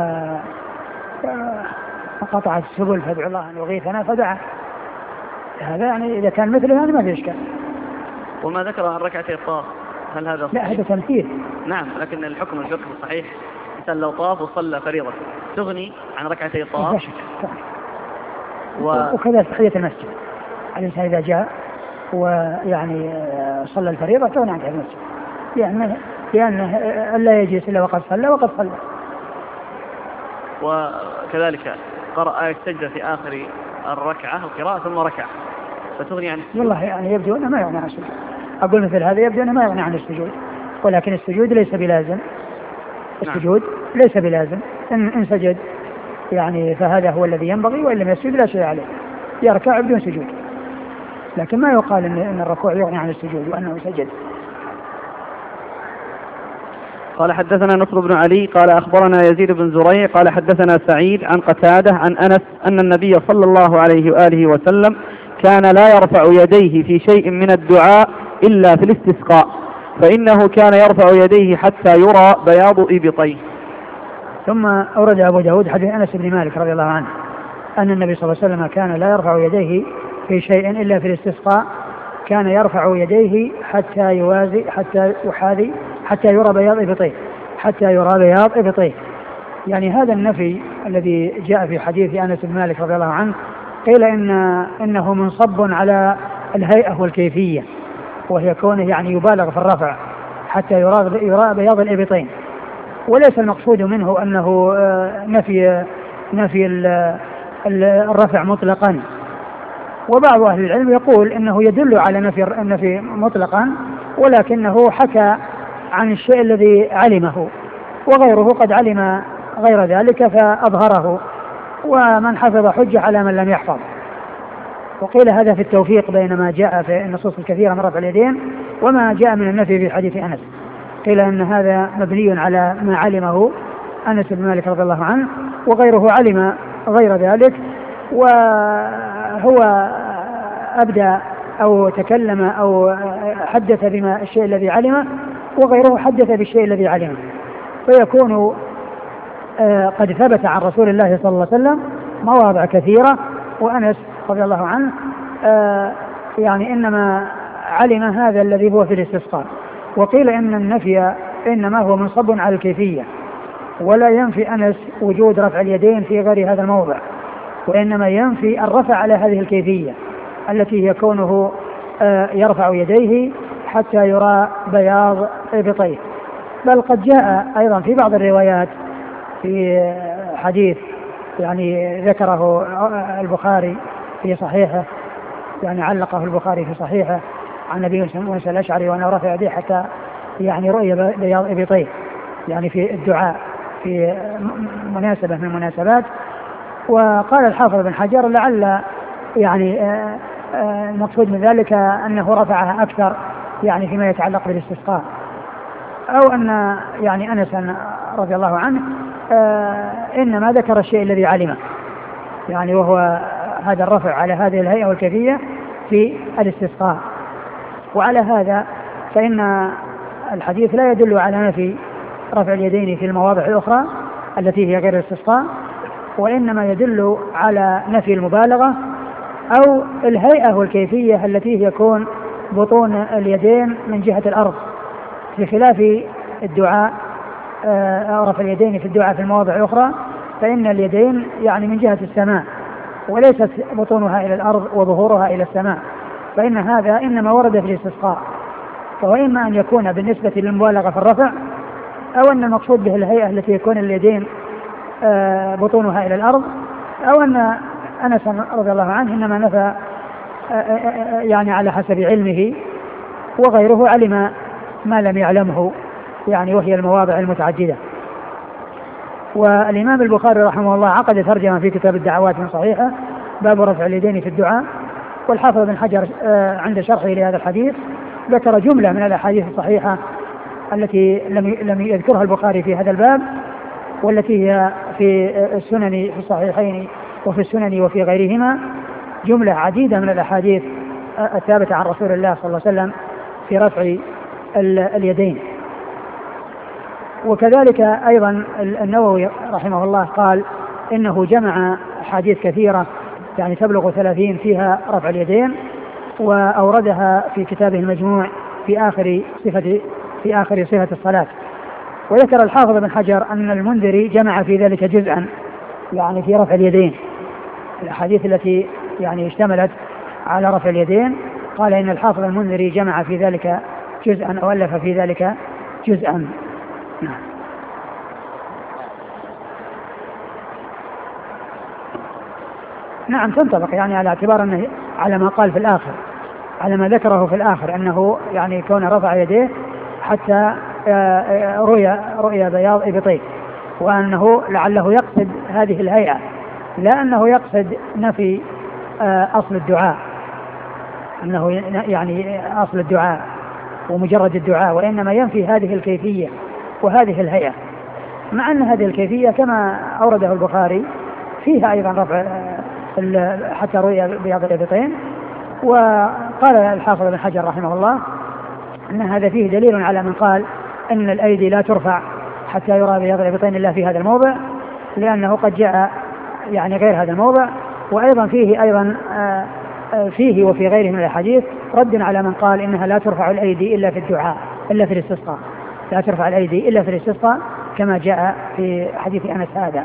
وقطع السبل فادعوا الله أن يغيثنا فدعا. هذا يعني إذا كان مثله يعني ما في إشكال. وما ذكر عن ركعتي الطواف هل هذا صحيح؟ لا هذا تمثيل. نعم لكن الحكم الفقهي الصحيح مثلا لو طاف وصلى فريضة تغني عن ركعتي الطواف. لا شك. و... وكذا تحية المسجد الإنسان إذا جاء ويعني صلى الفريضة تغني عن تحية المسجد لأنه لأنه لا يجلس إلا وقد صلى وقد صلى. وكذلك قرأ آية السجدة في آخر الركعة القراءة ثم ركع فتغني عن السجود. والله يعني يبدو أنه ما يغني عن السجود. أقول مثل هذا يبدو أنه ما يغني عن السجود، ولكن السجود ليس بلازم. السجود نعم. ليس بلازم إن, إن سجد يعني فهذا هو الذي ينبغي، وإن لم يسجد لا شيء عليه يركع بدون سجود، لكن ما يقال إن, إن الركوع يغني عن السجود وأنه سجد. قال حدثنا نصر بن علي قال أخبرنا يزيد بن زريع قال حدثنا سعيد عن قتادة عن أنس أن النبي صلى الله عليه وآله وسلم كان لا يرفع يديه في شيء من الدعاء إلا في الاستسقاء، فإنه كان يرفع يديه حتى يرى بياض إبطيه. ثم أورد أبو داود حديث أنس بن مالك رضي الله عنه أن النبي صلى الله عليه وسلم كان لا يرفع يديه في شيء إلا في الاستسقاء، كان يرفع يديه حتى يوازي حتى يحاذي حتى يرى بياض إبطيه حتى يرى بياض إبطيه. يعني هذا النفي الذي جاء في حديث أنس بن مالك رضي الله عنه قيل إن إنه منصب على الهيئة والكيفية، وهي كونه يعني يبالغ في الرفع حتى يرى يرى بياض الإبطين، وليس المقصود منه أنه نفي نفي الرفع مطلقا. وبعض أهل العلم يقول إنه يدل على نفي النفي مطلقا، ولكنه حكى عن الشيء الذي علمه، وغيره قد علم غير ذلك فأظهره، ومن حفظ حجة على من لم يحفظ. وقيل هذا في التوفيق بين ما جاء في النصوص الكثيرة من رفع اليدين وما جاء من النفي في حديث أنس. قيل أن هذا مبني على ما علمه أنس بن مالك رضي الله عنه، وغيره علم غير ذلك، وهو أبدى أو تكلم أو حدث بما الشيء الذي علمه، وغيره حدث بالشيء الذي علمه، فيكون قد ثبت عن رسول الله صلى الله عليه وسلم مواضع كثيرة، وأنس رضي الله عنه يعني إنما علم هذا الذي هو في الاستسقاء. وقيل إن النفي إنما هو منصب على الكيفية، ولا ينفي أنس وجود رفع اليدين في غير هذا الموضع، وإنما ينفي الرفع على هذه الكيفية التي هي كونه يرفع يديه حتى يرى بياض إبطيه. بل قد جاء أيضا في بعض الروايات في حديث يعني ذكره البخاري في صحيحه، يعني علقه البخاري في صحيحه عن أبي موسى الأشعري وأنه رفع يديه حتى يعني رؤية بياض إبطيه، يعني في الدعاء في مناسبة من المناسبات. وقال الحافظ بن حجر لعل يعني المقصود من ذلك أنه رفعها أكثر يعني فيما يتعلق بالاستسقاء، أو أن يعني أنس رضي الله عنه إنما ذكر الشيء الذي علمه، يعني وهو هذا الرفع على هذه الهيئة والكيفية في الاستسقاء. وعلى هذا فإن الحديث لا يدل على نفي رفع اليدين في المواضع الأخرى التي هي غير الاستسقاء، وإنما يدل على نفي المبالغة أو الهيئة والكيفية التي يكون بطون اليدين من جهة الأرض، في خلاف الدعاء رفع اليدين في الدعاء في المواضع أخرى، فإن اليدين يعني من جهة السماء وليست بطونها إلى الأرض وظهورها إلى السماء، فإن هذا إنما ورد في الاستسقاء، فهو إما أن يكون بالنسبة للمبالغة في الرفع، أو أن المقصود به الهيئة التي يكون اليدين بطونها إلى الأرض، أو أن أنس رضي الله عنه إنما نفى يعني على حسب علمه، وغيره علم ما لم يعلمه يعني وهي المواضع المتعددة. والإمام البخاري رحمه الله عقد ترجمة في كتاب الدعوات من صحيحة باب رفع اليدين في الدعاء، والحافظ بن حجر عند شرحه لهذا الحديث ذكر جملة من الأحاديث الصحيحة التي لم لم يذكرها البخاري في هذا الباب، والتي هي في السنن في الصحيحين وفي السنن وفي غيرهما، جملة عديدة من الأحاديث الثابتة عن رسول الله صلى الله عليه وسلم في رفع اليدين. وكذلك أيضا النووي رحمه الله قال إنه جمع أحاديث كثيرة يعني تبلغ ثلاثين فيها رفع اليدين، وأوردها في كتابه المجموع في آخر صفة في آخر صفة الصلاة. وذكر الحافظ بن حجر أن المنذري جمع في ذلك جزءا يعني في رفع اليدين، الأحاديث التي يعني اشتملت على رفع اليدين، قال إن الحافظ المنذري جمع في ذلك جزءا أو ألف في ذلك جزءا. نعم. نعم تنطبق يعني على اعتبار أنه على ما قال في الآخر، على ما ذكره في الآخر أنه يعني كون رفع يديه حتى رؤيا رؤيا بياض إبطيه، وأنه لعله يقصد هذه الهيئة، لا أنه يقصد نفي أصل الدعاء، أنه يعني أصل الدعاء ومجرد الدعاء، وإنما ينفي هذه الكيفية وهذه الهيئة، مع أن هذه الكيفية كما أورده البخاري فيها أيضا رفع حتى رؤيا بياض الإبطين. وقال الحافظ بن حجر رحمه الله أن هذا فيه دليل على من قال أن الأيدي لا ترفع حتى يرى بياض الإبطين إلا في هذا الموضع، لأنه قد جاء يعني غير هذا الموضع. وأيضا فيه أيضا فيه وفي غيره من الحديث رد على من قال إنها لا ترفع الأيدي إلا في الدعاء إلا في الاستسقاء، لا ترفع الأيدي إلا في الاستسقاء كما جاء في حديث أنس هذا.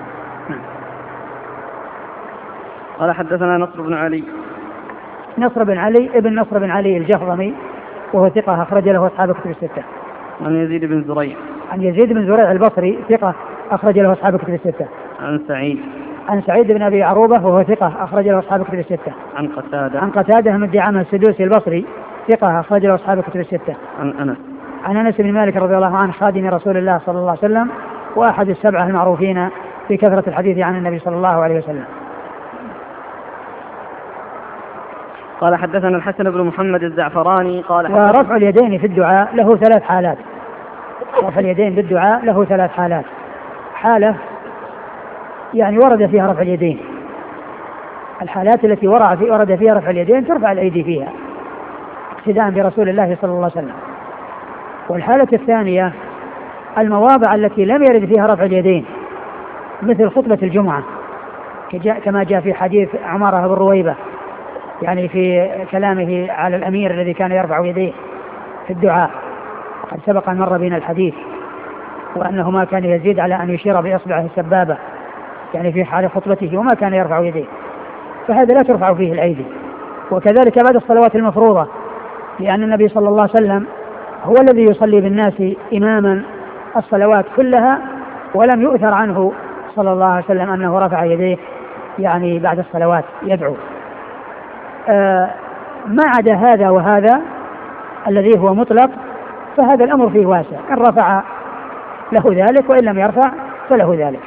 قال حدثنا نصر بن علي. نصر بن علي ابن نصر بن علي الجهضمي وهو ثقة أخرج له أصحاب كتب الستة. عن يزيد بن زريع. عن يزيد بن زريع البصري ثقة أخرج له أصحاب كتب الستة. عن سعيد. عن سعيد بن أبي عروبة وهو ثقة أخرج له أصحاب كتب الستة. عن قتادة. عن قتادة من دعامة السدوسي البصري ثقة أخرج له أصحاب كتب الستة. عن أنس. عن أنس بن مالك رضي الله عنه خادم رسول الله صلى الله عليه وسلم وأحد السبعة المعروفين في كثرة الحديث عن النبي صلى الله عليه وسلم. قال حدثنا الحسن بن محمد الزعفراني قال ورفع اليدين في الدعاء له ثلاث حالات. رفع اليدين بالدعاء له ثلاث حالات. حالة يعني ورد فيها رفع اليدين، الحالات التي ورد فيها رفع اليدين ترفع الأيدي فيها اقتداء برسول الله صلى الله عليه وسلم. والحالة الثانية المواضع التي لم يرد فيها رفع اليدين مثل خطبة الجمعة كما جاء في حديث عمارة بن رويبة يعني في كلامه على الأمير الذي كان يرفع يديه في الدعاء، قد سبق أن مر بنا الحديث، وأنه ما كان يزيد على أن يشير بإصبعه السبابة يعني في حال خطبته، وما كان يرفع يديه، فهذا لا ترفع فيه الأيدي. وكذلك بعد الصلوات المفروضة، لأن النبي صلى الله عليه وسلم هو الذي يصلي بالناس إماما الصلوات كلها، ولم يؤثر عنه صلى الله عليه وسلم أنه رفع يديه يعني بعد الصلوات يدعو. آه ما عدا هذا وهذا الذي هو مطلق فهذا الأمر فيه واسع، إن رفع له ذلك وإن لم يرفع فله ذلك.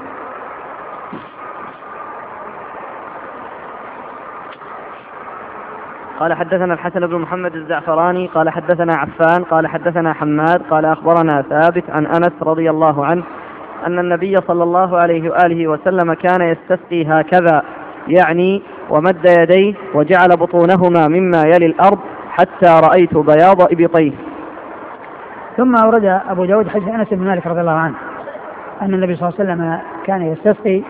قال حدثنا الحسن بن محمد الزعفراني قال حدثنا عفان قال حدثنا حماد قال أخبرنا ثابت عن أنس رضي الله عنه أن النبي صلى الله عليه وآله وسلم كان يستسقي هكذا، يعني ومد يديه وجعل بطونهما مما يلي الأرض حتى رأيت بياض إبطيه. ثم أورد أبو داود حديث أنس بن مالك رضي الله عنه أن النبي صلى الله عليه وسلم كان يستسقي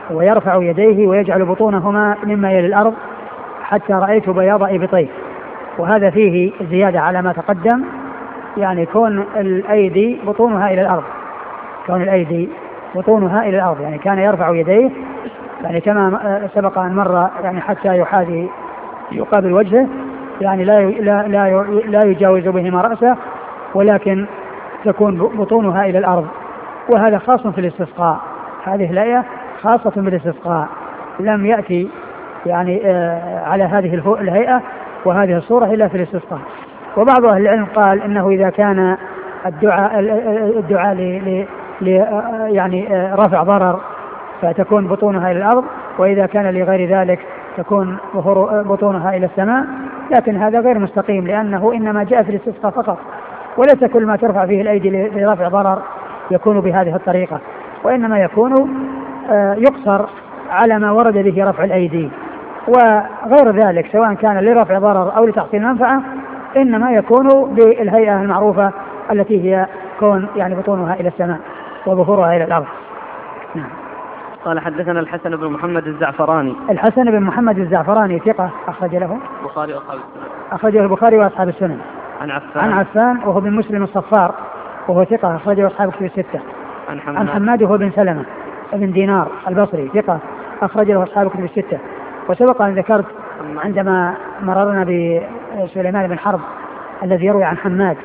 ويرفع يديه ويجعل بطونهما مما يلي الأرض حتى رأيت بياض إبطيه. وهذا فيه زيادة على ما تقدم، يعني كون الأيدي بطونها إلى الأرض، كون الأيدي بطونها إلى الأرض، يعني كان يرفع يديه يعني كما سبق أن مر يعني حتى يحاذي يقابل وجهه، يعني لا لا لا لا يجاوز بهما رأسه، ولكن تكون بطونها إلى الأرض. وهذا خاص في الاستسقاء، هذه الآية خاصة بالاستسقاء، لم يأتي يعني آه على هذه الهيئة وهذه الصورة إلا في الاستسقاء. وبعض أهل العلم قال إنه إذا كان الدعاء الدعاء ل يعني رفع ضرر فتكون بطونها إلى الأرض، وإذا كان لغير ذلك تكون بطونها إلى السماء، لكن هذا غير مستقيم، لأنه إنما جاء في الاستسقاء فقط، وليس كل ما ترفع فيه الأيدي لرفع ضرر يكون بهذه الطريقة، وإنما يكون يقصر على ما ورد به رفع الأيدي، وغير ذلك سواء كان لرفع ضرر أو لتحصيل منفعة إنما يكون بالهيئة المعروفة التي هي كون يعني بطونها إلى السماء وظهورها إلى الأرض. نعم. قال حدثنا الحسن بن محمد الزعفراني. الحسن بن محمد الزعفراني ثقة أخرج له البخاري وأصحاب السنن. أخرجه البخاري وأصحاب السنن. عن عفان. عن عفان وهو بن مسلم الصفار وهو ثقة أخرجه أصحاب الكتب الستة. عن حماد. عن حماد وهو بن سلمة بن دينار البصري ثقة أخرجه أصحاب الكتب الستة. وسبق أن ذكرت عندما مررنا بسليمان بن حرب الذي يروي عن حماد،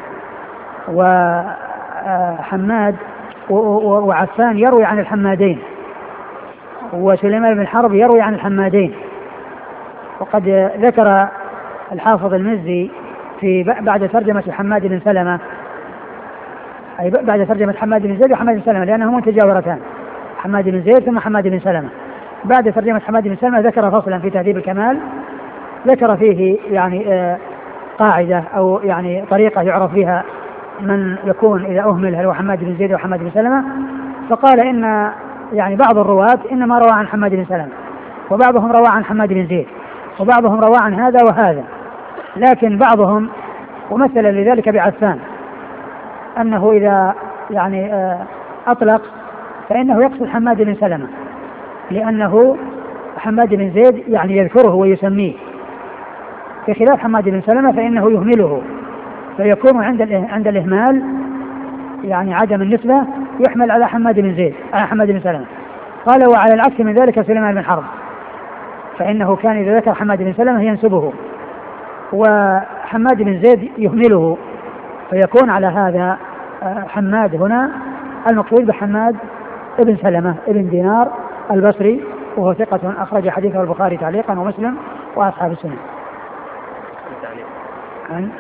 وحماد وعفان يروي عن الحمادين، وسليمان بن حرب يروي عن الحمادين. وقد ذكر الحافظ المزي في بعد ترجمة حماد بن سلمة، أي بعد ترجمة حماد بن زيد وحماد بن سلمة لأنهما متجاورتان، حماد بن زيد ثم حماد بن سلمة. بعد ترجمة حماد بن سلمة ذكر فصلا في تهذيب الكمال ذكر فيه يعني آه قاعدة أو يعني طريقة يعرف بها من يكون إذا أهمل هل هو حماد بن زيد وحماد بن سلمة، فقال إن يعني بعض الرواة إنما روى عن حماد بن سلمة، وبعضهم روى عن حماد بن زيد، وبعضهم روى عن هذا وهذا، لكن بعضهم ومثل لذلك بعفان أنه إذا يعني آه أطلق فإنه يقصد حماد بن سلمة، لأنه حماد بن زيد يعني يذكره ويسميه، بخلاف حماد بن سلمة فإنه يهمله، فيكون عند عند الإهمال يعني عدم النسبة يحمل على حماد بن زيد على حماد بن سلمة. قال وعلى العكس من ذلك سليمان بن حرب، فإنه كان إذا ذكر حماد بن سلمة ينسبه، وحماد بن زيد يهمله، فيكون على هذا حماد هنا المقصود بحماد ابن سلمة ابن دينار البصري، وهو ثقة أخرج حديثه البخاري تعليقا ومسلم وأصحاب السنن. عن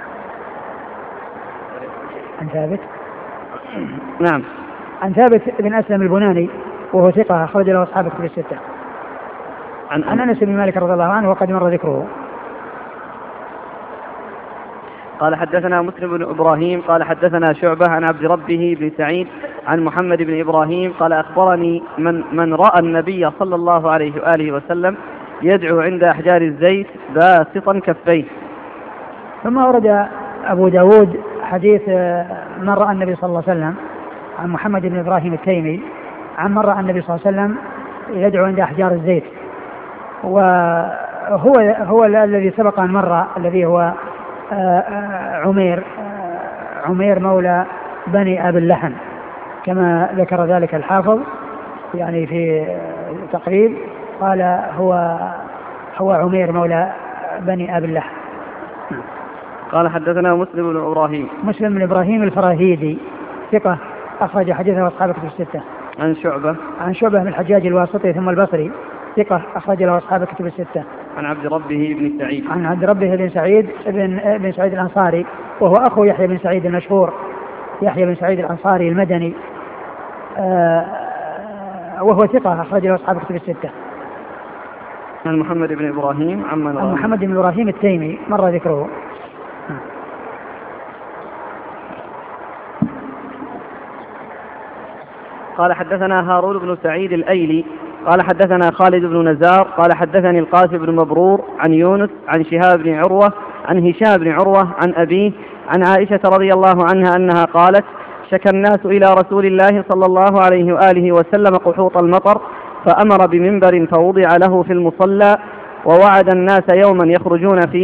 عن ثابت نعم عن ثابت بن أسلم البناني وهو ثقة أخرج له أصحاب الكتب الستة. عن عن أنس بن مالك رضي الله عنه وقد مر ذكره. قال حدثنا مسلم بن إبراهيم قال حدثنا شعبة عن عبد ربه بن سعيد عن محمد بن إبراهيم قال أخبرني من, من رأى النبي صلى الله عليه وآله وسلم يدعو عند أحجار الزيت باسطا كفيه. ثم ورد أبو داود حديث من رأى النبي صلى الله عليه وسلم عن محمد بن إبراهيم التيمي عن من رأى النبي صلى الله عليه وسلم يدعو عند أحجار الزيت، وهو هو الذي سبق أن مر الذي هو عمير عمير مولى بني أبي اللحم كما ذكر ذلك الحافظ يعني في تقريب، قال هو هو عمير مولى بني أبي اللحم. قال حدثنا مسلم بن إبراهيم مسلم بن إبراهيم الفراهيدي ثقة أخرج حديثه أصحاب الكتب الستة. عن شعبة عن شعبة بن الحجاج الواسطي ثم البصري ثقة أخرج له أصحاب الكتب الستة. عن عبد ربه بن سعيد عن عبد ربه بن سعيد بن بن سعيد الأنصاري وهو أخو يحيى بن سعيد المشهور، يحيى بن سعيد الأنصاري المدني، آه وهو ثقة أخرج له أصحاب الكتب الستة. عن محمد بن إبراهيم عن عن محمد بن إبراهيم التيمي مر ذكره. قال حدثنا هارون بن سعيد الأيلي قال حدثنا خالد بن نزار قال حدثني القاسم بن مبرور عن يونس عن شهاب بن عروة عن هشام بن عروة عن أبيه عن عائشة رضي الله عنها أنها قالت شكى الناس إلى رسول الله صلى الله عليه وآله وسلم قحوط المطر فأمر بمنبر فوضع له في المصلى ووعد الناس يوما يخرجون فيه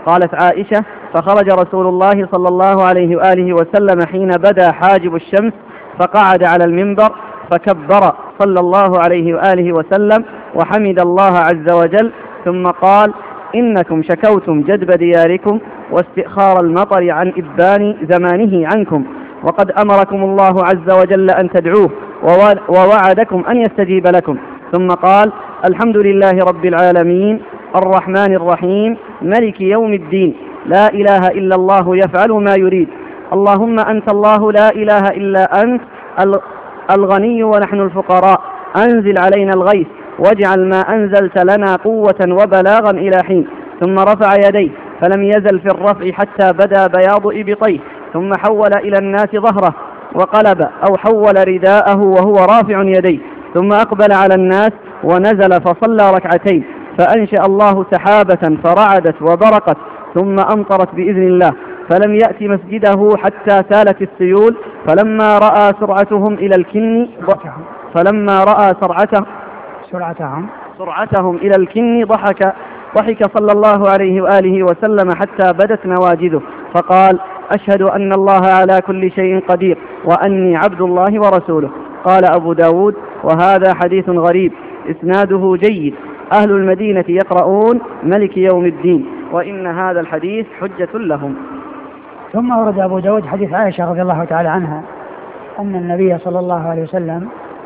قالت عائشة: فخرج رسول الله صلى الله عليه وآله وسلم حين بدا حاجب الشمس فقعد على المنبر فكبر صلى الله عليه وآله وسلم وحمد الله عز وجل، ثم قال: إنكم شكوتم جدب دياركم واستئخار المطر عن إبان زمانه عنكم، وقد أمركم الله عز وجل أن تدعوه ووعدكم أن يستجيب لكم. ثم قال: الحمد لله رب العالمين الرحمن الرحيم ملك يوم الدين لا إله إلا الله يفعل ما يريد، اللهم أنت الله لا إله إلا أنت الغني ونحن الفقراء، أنزل علينا الغيث واجعل ما أنزلت لنا قوة وبلاغا إلى حين. ثم رفع يديه فلم يزل في الرفع حتى بدا بياض إبطيه، ثم حول إلى الناس ظهره وقلب أو حول رداءه وهو رافع يديه، ثم أقبل على الناس ونزل فصلى ركعتين، فأنشأ الله سحابة فرعدت وبرقت ثم أمطرت بإذن الله، فلم يأت مسجده حتى سالت السيول، فلما رأى سرعتهم إلى الكن فلما رأى سرعته سرعتهم سرعتهم إلى الكن ضحك ضحك صلى الله عليه وآله وسلم حتى بدت نواجذه، فقال: أشهد أن الله على كل شيء قدير وأني عبد الله ورسوله. قال أبو داود: وهذا حديث غريب إسناده جيد، أهل المدينة يقرؤون ملك يوم الدين، وإن هذا الحديث حجة لهم. ثم ورد أبو داود حديث عائشة رضي الله تعالى عنها أن النبي صلى الله عليه وسلم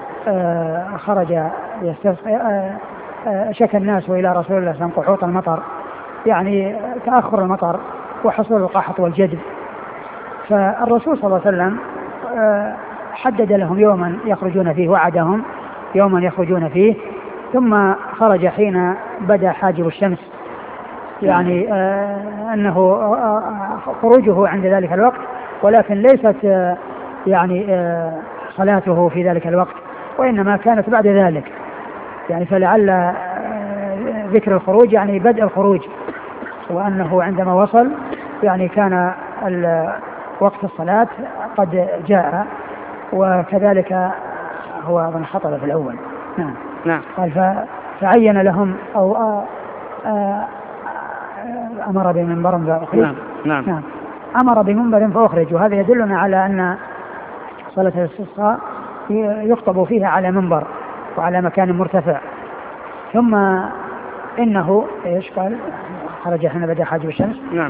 خرج يستسقي، شكى الناس إلى رسول الله صلى الله عليه وسلم قحوط المطر، يعني تأخر المطر وحصول القحط والجدب، فالرسول صلى الله عليه وسلم حدد لهم يوما يخرجون فيه، وعدهم يوما يخرجون فيه، ثم خرج حين بدا حاجب الشمس، يعني أنه خروجه عند ذلك الوقت، ولكن ليست يعني صلاته في ذلك الوقت، وإنما كانت بعد ذلك، يعني فلعل ذكر الخروج يعني بدء الخروج، وأنه عندما وصل يعني كان وقت الصلاة قد جاء، وكذلك هو من خطب في الأول. نعم نعم. قال فعين لهم أو أمر بمنبر فأخرج. نعم نعم. نعم أمر بمنبر فأخرج، وهذا يدلنا على أن صلاة الاستسقاء يخطب فيها على منبر وعلى مكان مرتفع. ثم إنه إيش قال؟ خرج حين بدأ حاجب الشمس. نعم.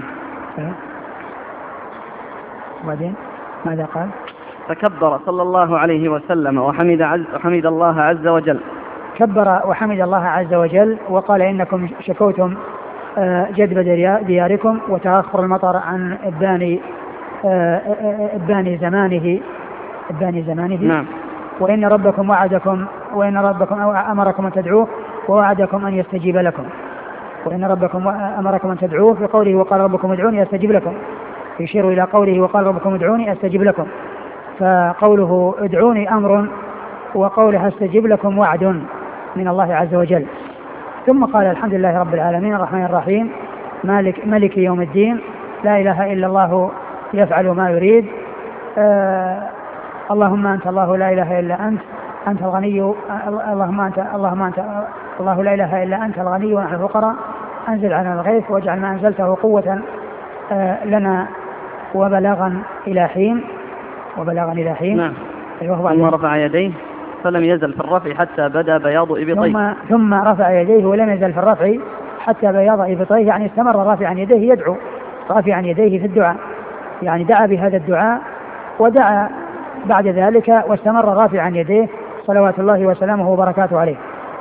وبعدين ماذا قال؟ فكبر صلى الله عليه وسلم وحمد, عز وحمد الله عز وجل. كبر وحمد الله عز وجل وقال: إنكم شكوتم جدب دياركم وتأخر المطر عن إبان إبان زمانه إبان زمانه نعم. وإن ربكم وعدكم وإن ربكم أمركم أن تدعوه ووعدكم أن يستجيب لكم، وإن ربكم أمركم أن تدعوه في قوله وقال ربكم ادعوني أستجيب لكم، يشير إلى قوله وقال ربكم ادعوني أستجيب لكم، فقوله ادعوني أمر وقوله أستجيب لكم وعد من الله عز وجل. ثم قال: الحمد لله رب العالمين الرحمن الرحيم مالك, ملك يوم الدين لا إله إلا الله يفعل ما يريد، آه اللهم أنت الله لا إله إلا أنت أنت الغني اللهم أنت اللهم أنت الله لا إله إلا أنت الغني ونحن الفقراء، أنزل علينا الغيث واجعل ما أنزلته قوة آه لنا وبلاغا إلى حين وبلاغا إلى حين. نعم. ثم رفع يديه فلم يزل في الرفع حتى بدا بياض إبطيه. ثم ثم رفع يديه ولم يزل في الرفع حتى بياض إبطيه، يعني استمر رافعا يديه يدعو، رافعا يديه في الدعاء، يعني دعا بهذا الدعاء ودعا بعد ذلك واستمر رافعا يديه صلوات الله وسلامه وبركاته عليه.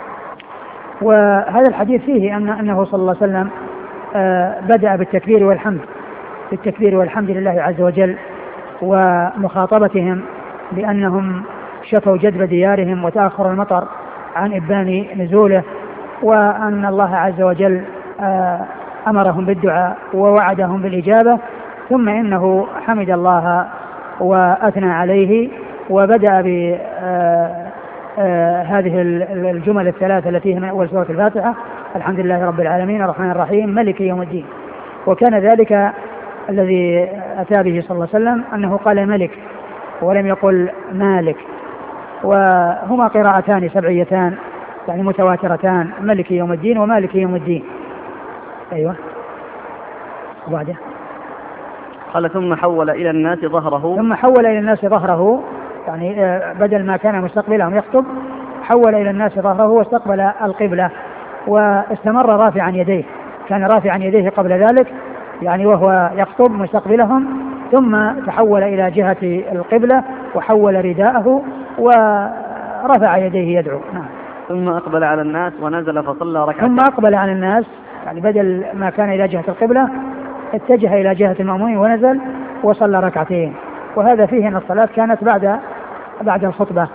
وهذا الحديث فيه أن أنه صلى الله عليه وسلم بدأ بالتكبير والحمد بالتكبير والحمد لله عز وجل، ومخاطبتهم بأنهم شكوا جدب ديارهم وتأخر المطر عن إبان نزوله، وأن الله عز وجل أمرهم بالدعاء ووعدهم بالإجابة. ثم إنه حمد الله وأثنى عليه وبدأ بهذه الجمل الثلاثة التي هي من أول سورة الفاتحة: الحمد لله رب العالمين الرحمن الرحيم ملك يوم الدين. وكان ذلك الذي أتى به صلى الله عليه وسلم أنه قال ملك ولم يقل مالك، وهما قراءتان سبعيتان يعني متواترتان: ملك يوم الدين ومالك يوم الدين. أيوة وبعده قال ثم حول إلى الناس ظهره ثم حول إلى الناس ظهره، يعني بدل ما كان مستقبلهم يخطب حول إلى الناس ظهره واستقبل القبلة، واستمر رافعا يديه، كان رافعا يديه قبل ذلك يعني وهو يخطب مستقبلهم، ثم تحول إلى جهة القبلة وحول رداءه ورفع يديه يدعو. نعم. ثم أقبل على الناس ونزل فصلى ركعتين. ثم أقبل على الناس، يعني بدل ما كان إلى جهة القبلة اتجه إلى جهة المأمومين ونزل وصلى ركعتين، وهذا فيه أن الصلاة كانت بعد بعد الخطبة.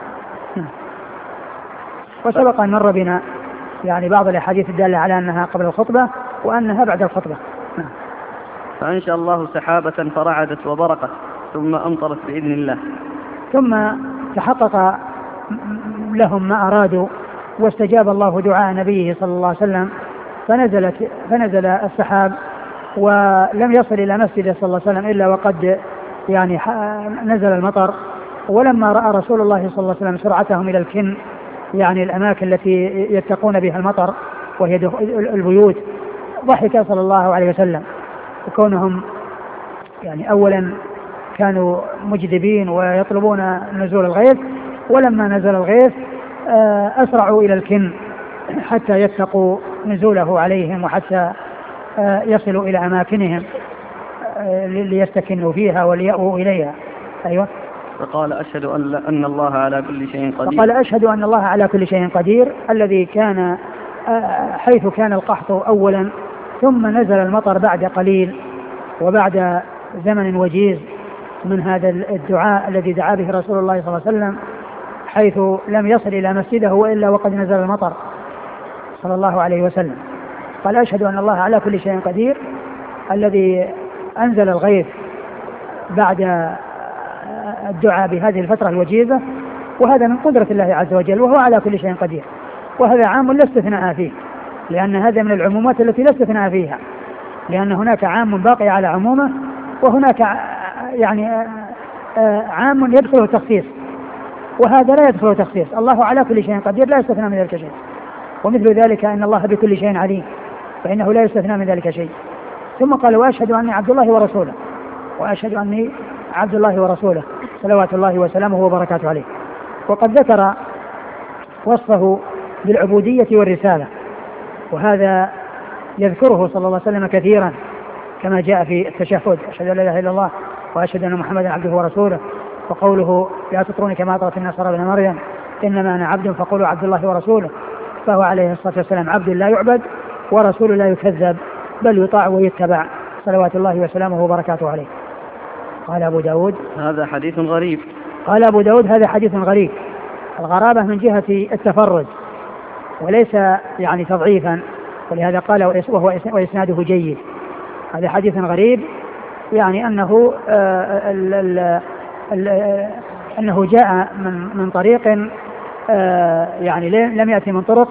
وسبق أن مر بنا يعني بعض الأحاديث الدالة على أنها قبل الخطبة وأنها بعد الخطبة. فأنشأ الله سحابة فرعدت وبرقت ثم أمطرت بإذن الله. ثم تحقق لهم ما أرادوا واستجاب الله دعاء نبيه صلى الله عليه وسلم، فنزلت فنزل السحاب ولم يصل إلى مسجد صلى الله عليه وسلم إلا وقد يعني نزل المطر. ولما رأى رسول الله صلى الله عليه وسلم سرعتهم إلى الكن، يعني الأماكن التي يتقون بها المطر وهي البيوت، ضحك صلى الله عليه وسلم، وكونهم يعني أولا كانوا مجذبين ويطلبون نزول الغيث، ولما نزل الغيث أسرعوا إلى الكن حتى يتقوا نزوله عليهم وحتى يصلوا إلى أماكنهم ليستكنوا فيها وليأووا إليها. أيوة. فقال أشهد أن, أن الله على كل شيء قدير. فقال أشهد أن الله على كل شيء قدير، الذي كان حيث كان القحط أولا ثم نزل المطر بعد قليل وبعد زمن وجيز من هذا الدعاء الذي دعا به رسول الله صلى الله عليه وسلم، حيث لم يصل إلى مسجده وإلا وقد نزل المطر صلى الله عليه وسلم. قال أشهد أن الله على كل شيء قدير، الذي أنزل الغيث بعد الدعاء بهذه الفترة الوجيزة، وهذا من قدرة الله عز وجل، وهو على كل شيء قدير، وهذا عام لا استثناء فيه، لأن هذا من العمومات التي لا استثناء فيها، لأن هناك عام باقي على عمومه، وهناك يعني عام يدخله تخصيص، وهذا لا يدخله تخصيص. الله على كل شيء قدير لا يستثنى من ذلك شيء، ومثل ذلك أن الله بكل شيء عليم، فإنه لا يستثنى من ذلك شيء. ثم قال وأشهد أني عبد الله ورسوله، وأشهد أني عبد الله ورسوله صلوات الله وسلامه وبركاته عليه. وقد ذكر وصفه بالعبودية والرسالة، وهذا يذكره صلى الله عليه وسلم كثيرا كما جاء في التشهد: أشهد أن لا إله إلا الله وأشهد أن محمدا عبده ورسوله. وقوله: لا تطروني كما أطرت النصارى ابن مريم إنما أنا عبد فقولوا عبد الله ورسوله. فهو عليه الصلاة والسلام عبد لا يعبد ورسول لا يكذب، بل يطاع ويتبع صلوات الله وسلامه وبركاته عليه. قال أبو داود: هذا حديث غريب. قال أبو داود: هذا حديث غريب. الغرابة من جهة التفرد وليس يعني تضعيفا، ولهذا قال وهو وإسناده جيد. هذا حديث غريب، يعني أنه آه ال ال ال أنه جاء من من طريق آه يعني لم يأتي من طرق،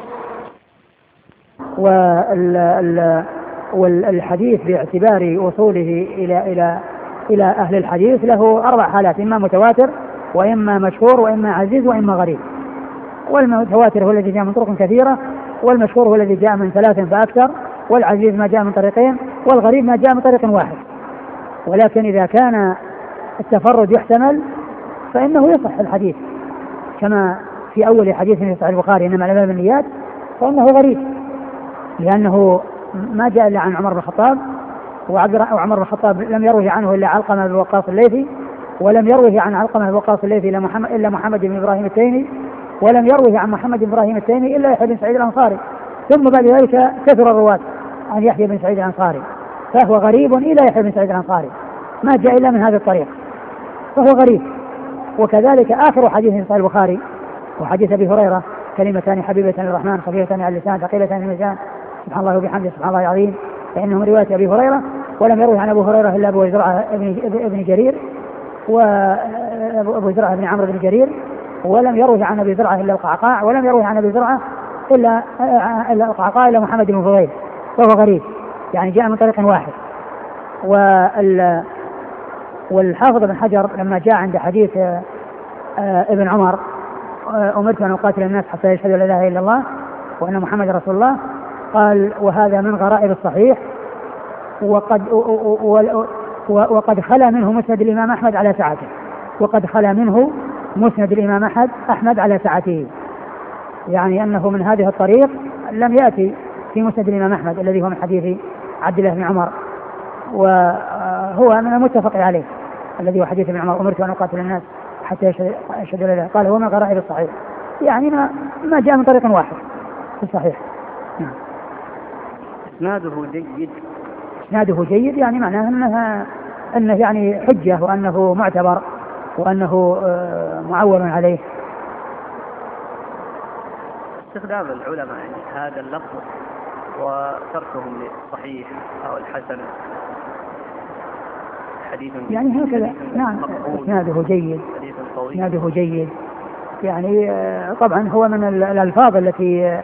والحديث باعتبار وصوله إلى إلى إلى أهل الحديث له أربع حالات: إما متواتر وإما مشهور وإما عزيز وإما غريب. والمتواتر هو الذي جاء من طرق كثيرة، والمشهور هو الذي جاء من ثلاث فأكثر، والعزيز ما جاء من طريقين، والغريب ما جاء من طريق واحد. ولكن إذا كان التفرد يحتمل فإنه يصح الحديث، كما في أول حديث في صحيح البخاري: إنما الأعمال بالنيات، فإنه غريب لأنه ما جاء إلا عن عمر بن الخطاب، وعمر بن الخطاب لم يروه عنه إلا علقمة بن وقاص الليثي، ولم يروه عن علقمة بن وقاص الليثي إلا محمد, إلا محمد بن إبراهيم التيمي، ولم يروه عن محمد بن إبراهيم التيمي إلا يحيى بن سعيد الأنصاري، ثم بعد ذلك كثر الرواة عن يحيى بن سعيد الأنصاري، فهو غريب إلى يحيى بن سعيد الأنصاري، ما جاء إلا من هذا الطريق، فهو غريب. وكذلك آخر حديث في صحيح البخاري وحديث أبي هريرة: كلمتان حبيبة للرحمن خفيفتان على اللسان ثقيلتان في الميزان سبحان الله وبحمده سبحان الله العظيم، فإنه من رواية أبي هريرة، ولم يروه عن أبو هريرة إلا أبو زرعة ابن جرير وأبو زرعة بن عمرو بن جرير، ولم يروه عن أبي زرعة إلا القعقاع، ولم يروه عن أبي زرعة إلا إلا القعقاع إلا محمد بن فضيل، فهو غريب، يعني جاء من طريق واحد. وال والحافظ بن حجر لما جاء عند حديث ابن عمر: أمرت أن أقاتل الناس حتى يشهدوا لا إله إلا الله وأن محمد رسول الله، قال: وهذا من غرائب الصحيح، وقد وقد خلا منه مسند الإمام أحمد على سعته وقد خلا منه مسند الإمام أحمد أحمد على سعته، يعني أنه من هذه الطريق لم يأتي في مسند الإمام أحمد الذي هو من حديث عبد الله بن عمر، وهو من المتفق عليه الذي هو حديث ابن عمر أمرت أن أقاتل الناس حتى يشهدوا لا إله، قال هو من غرائب الصحيح، يعني ما, ما جاء من طريق واحد في الصحيح. نعم. إسناده جيد. إسناده جيد يعني معناه أنه, أنه يعني حجة وأنه معتبر وأنه معول عليه. استخدام العلماء يعني هذا اللفظ وتركهم للصحيح أو الحسن حديث يعني هكذا. نعم إسناده جيد إسناده جيد يعني طبعا هو من الألفاظ التي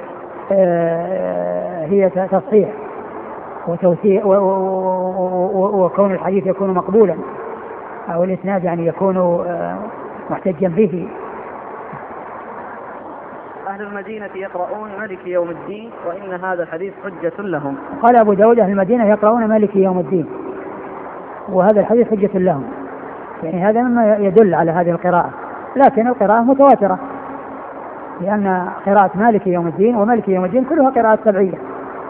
هي تصحيح وتوثيق وكون الحديث يكون مقبولا أو الإسناد يعني يكون محتجا به. أهل المدينة يقرؤون مالك يوم الدين وإن هذا الحديث حجة لهم. قال أبو داود أهل المدينة يقرؤون مالك يوم الدين وهذا الحديث حجة لهم، يعني هذا مما يدل على هذه القراءة، لكن القراءة متواترة لأن قراءة مالك يوم الدين ومالك يوم الدين كلها قراءة سبعية.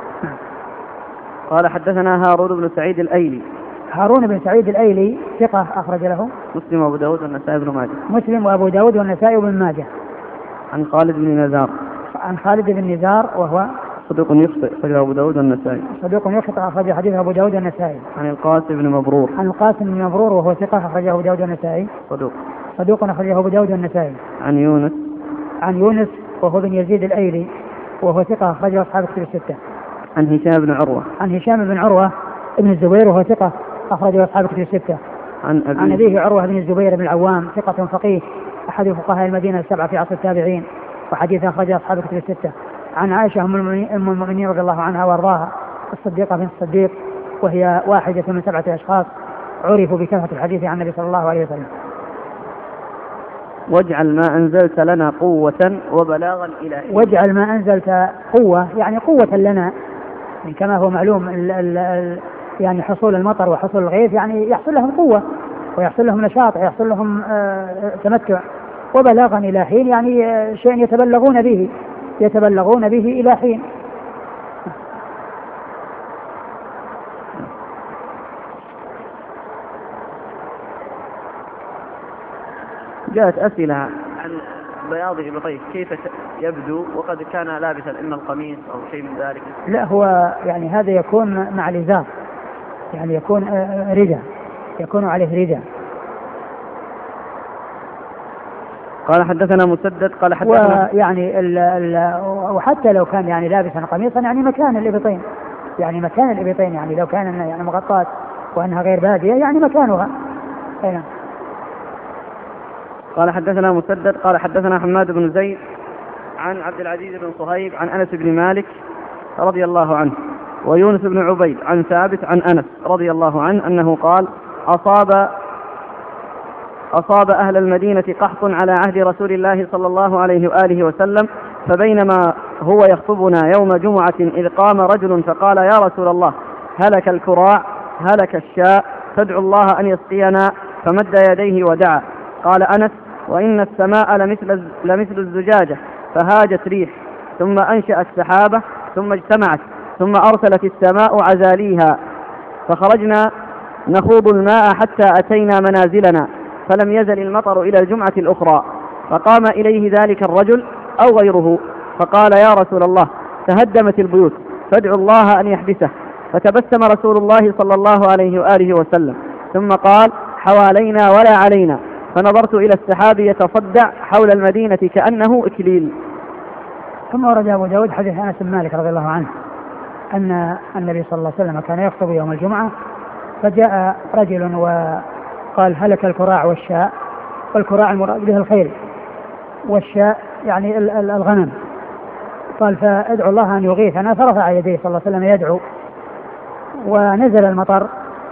قال حدثنا هارون بن سعيد الأيلي. هارون بن سعيد الأيلي ثقة أخرج له مسلم وأبو داود والنسائي بن ماجه. مسلم وأبو داود والنسائي بن ماجه. عن خالد بن نزار. عن خالد بن نزار وهو صدوق يخطئ أخرجه أبو داود والنسائي. صدوق يخطئ أخرج حديث أبو داود والنسائي. عن القاسم بن مبرور. عن القاسم بن مبرور وهو ثقة أخرجه أبو داود والنسائي. صدوق. صدوق أخرجه أبو داود والنسائي. عن يونس. عن يونس وهو بن يزيد الأيلي وهو ثقة أخرجه أصحاب الكتب الستة. عن هشام بن عروة. عن هشام بن عروة ابن الزبير وهو ثقة أخرجه أصحاب الكتب الستة. عن أبيه. عن أبيه عروة بن الزبير بن العوام ثقة فقيه أحد فقهاء المدينة السبعة في عصر التابعين وحديث أخرجه أصحاب الكتب الستة. عن عائشة أم المؤمنين رضي الله عنها وارضاها الصديقة بنت الصديق وهي واحدة من سبعة أشخاص عرفوا بكثرة الحديث عن النبي صلى الله عليه وسلم. واجعل ما أنزلت لنا قوة وبلاغا إلهيا. واجعل ما أنزلت قوة يعني قوة لنا، يعني كما هو معلوم ال ال ال يعني حصول المطر وحصول الغيث يعني يحصل لهم قوة ويحصل لهم نشاط ويحصل لهم آه تمتع، وبلاغا إلى حين يعني آه شيء يتبلغون به يتبلغون به إلى حين. جاءت أسئلة عن بياض إبطيه كيف يبدو وقد كان لابسا إما القميص أو شيء من ذلك. لا هو يعني هذا يكون مع الإزار يعني يكون رداء يكون عليه رداء. قال حدثنا مسدد قال حدثنا ويعني ال ال وحتى لو كان يعني لابسا قميصا يعني مكان الإبطين يعني مكان الإبطين يعني لو كان يعني مغطاة وأنها غير بادية يعني مكانها. أينا. قال حدثنا مسدد قال حدثنا حماد بن زيد عن عبد العزيز بن صهيب عن أنس بن مالك رضي الله عنه ويونس بن عبيد عن ثابت عن أنس رضي الله عنه أنه قال أصاب أصاب أهل المدينة قحط على عهد رسول الله صلى الله عليه وآله وسلم، فبينما هو يخطبنا يوم جمعة إذ قام رجل فقال يا رسول الله هلك الكراع هلك الشاء فادعوا الله أن يسقينا، فمد يديه ودعا. قال أنس وإن السماء لمثل, لمثل الزجاجة فهاجت ريح ثم أنشأت سحابة ثم اجتمعت ثم أرسلت السماء عزاليها، فخرجنا نخوض الماء حتى أتينا منازلنا فلم يزل المطر إلى الجمعة الأخرى، فقام إليه ذلك الرجل أو غيره فقال يا رسول الله تهدمت البيوت فادعوا الله أن يحبسه، فتبسم رسول الله صلى الله عليه وآله وسلم ثم قال حوالينا ولا علينا، فنظرت إلى السحاب يتصدع حول المدينة كأنه إكليل. ثم ورد أبو داود حديث أنس بن مالك رضي الله عنه أن النبي صلى الله عليه وسلم كان يخطب يوم الجمعة فجاء رجل وقال هلك الكراع والشاء، والكراع المراد به الخيل والشاء يعني الغنم، قال فادعوا الله أن يغيثنا، فرفع يديه صلى الله عليه وسلم يدعو ونزل المطر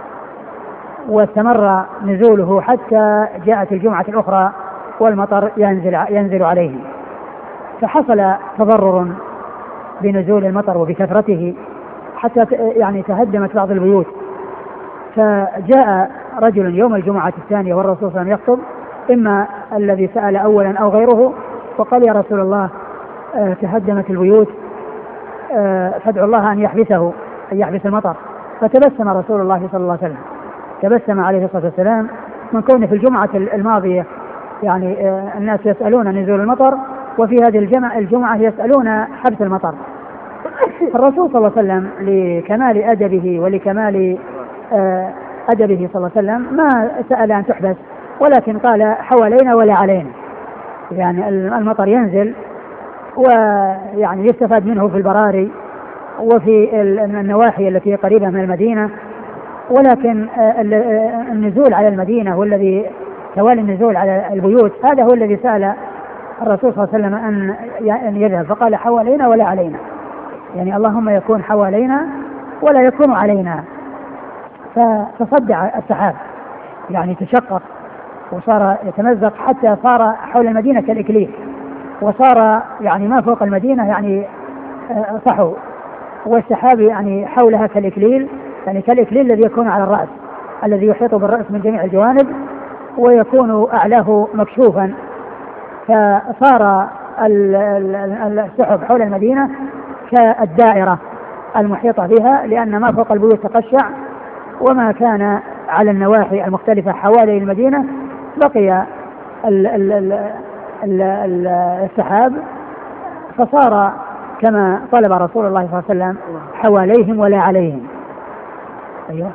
واستمر نزوله حتى جاءت الجمعة الأخرى والمطر ينزل, ينزل عليهم، فحصل تضرر بنزول المطر وبكثرته حتى يعني تهدمت بعض البيوت. فجاء رجل يوم الجمعة الثانية والرسول صلى الله عليه وسلم يخطب، إما الذي سأل أولا أو غيره، وقال يا رسول الله تهدمت البيوت فادعوا الله أن يحبسه، أن يحبس المطر. فتبسم رسول الله صلى الله عليه وسلم، تبسم عليه الصلاة والسلام من كونه في الجمعة الماضية يعني الناس يسألون نزول المطر، وفي هذه الجمعة, الجمعة يسألون حبس المطر. الرسول صلى الله عليه وسلم لكمال أدبه ولكمال أدبه صلى الله عليه وسلم ما سأل أن تحبس، ولكن قال حوالينا ولا علينا، يعني المطر ينزل ويعني يستفاد منه في البراري وفي النواحي التي قريبة من المدينة، ولكن النزول على المدينة والذي توالي النزول على البيوت هذا هو الذي سأل الرسول صلى الله عليه وسلم أن يذهب، فقال حوالينا ولا علينا، يعني اللهم يكون حوالينا ولا يكون علينا. فتصدع السحاب يعني تشقق وصار يتمزق حتى صار حول المدينة كالإكليل، وصار يعني ما فوق المدينة يعني صحو، والسحاب يعني حولها كالإكليل، يعني كالإكليل الذي يكون على الرأس الذي يحيط بالرأس من جميع الجوانب ويكون أعلاه مكشوفا. فصار السحب حول المدينة كالدائرة المحيطة بها، لأن ما فوق البيوت تقشع، وما كان على النواحي المختلفة حوالي المدينة بقي ال ال ال ال السحاب، فصار كما طلب رسول الله صلى الله عليه وسلم حواليهم ولا عليهم. أيوة.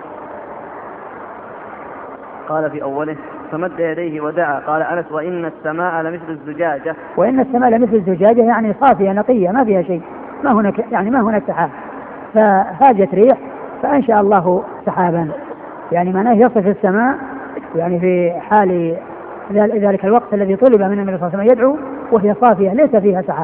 قال في أوله فمد يديه ودعا، قال أنس وإن السماء لمثل الزجاجة. وإن السماء لمثل الزجاجة يعني صافية نقية ما فيها شيء، ما هناك يعني ما هناك سحاب، فهاجت ريح فأنشأ الله سحابا، يعني معناه يصف السماء يعني في حال ذلك الوقت الذي طلب من النبي صلى الله عليه وسلم يدعو وهي صافية ليس فيها سحاب.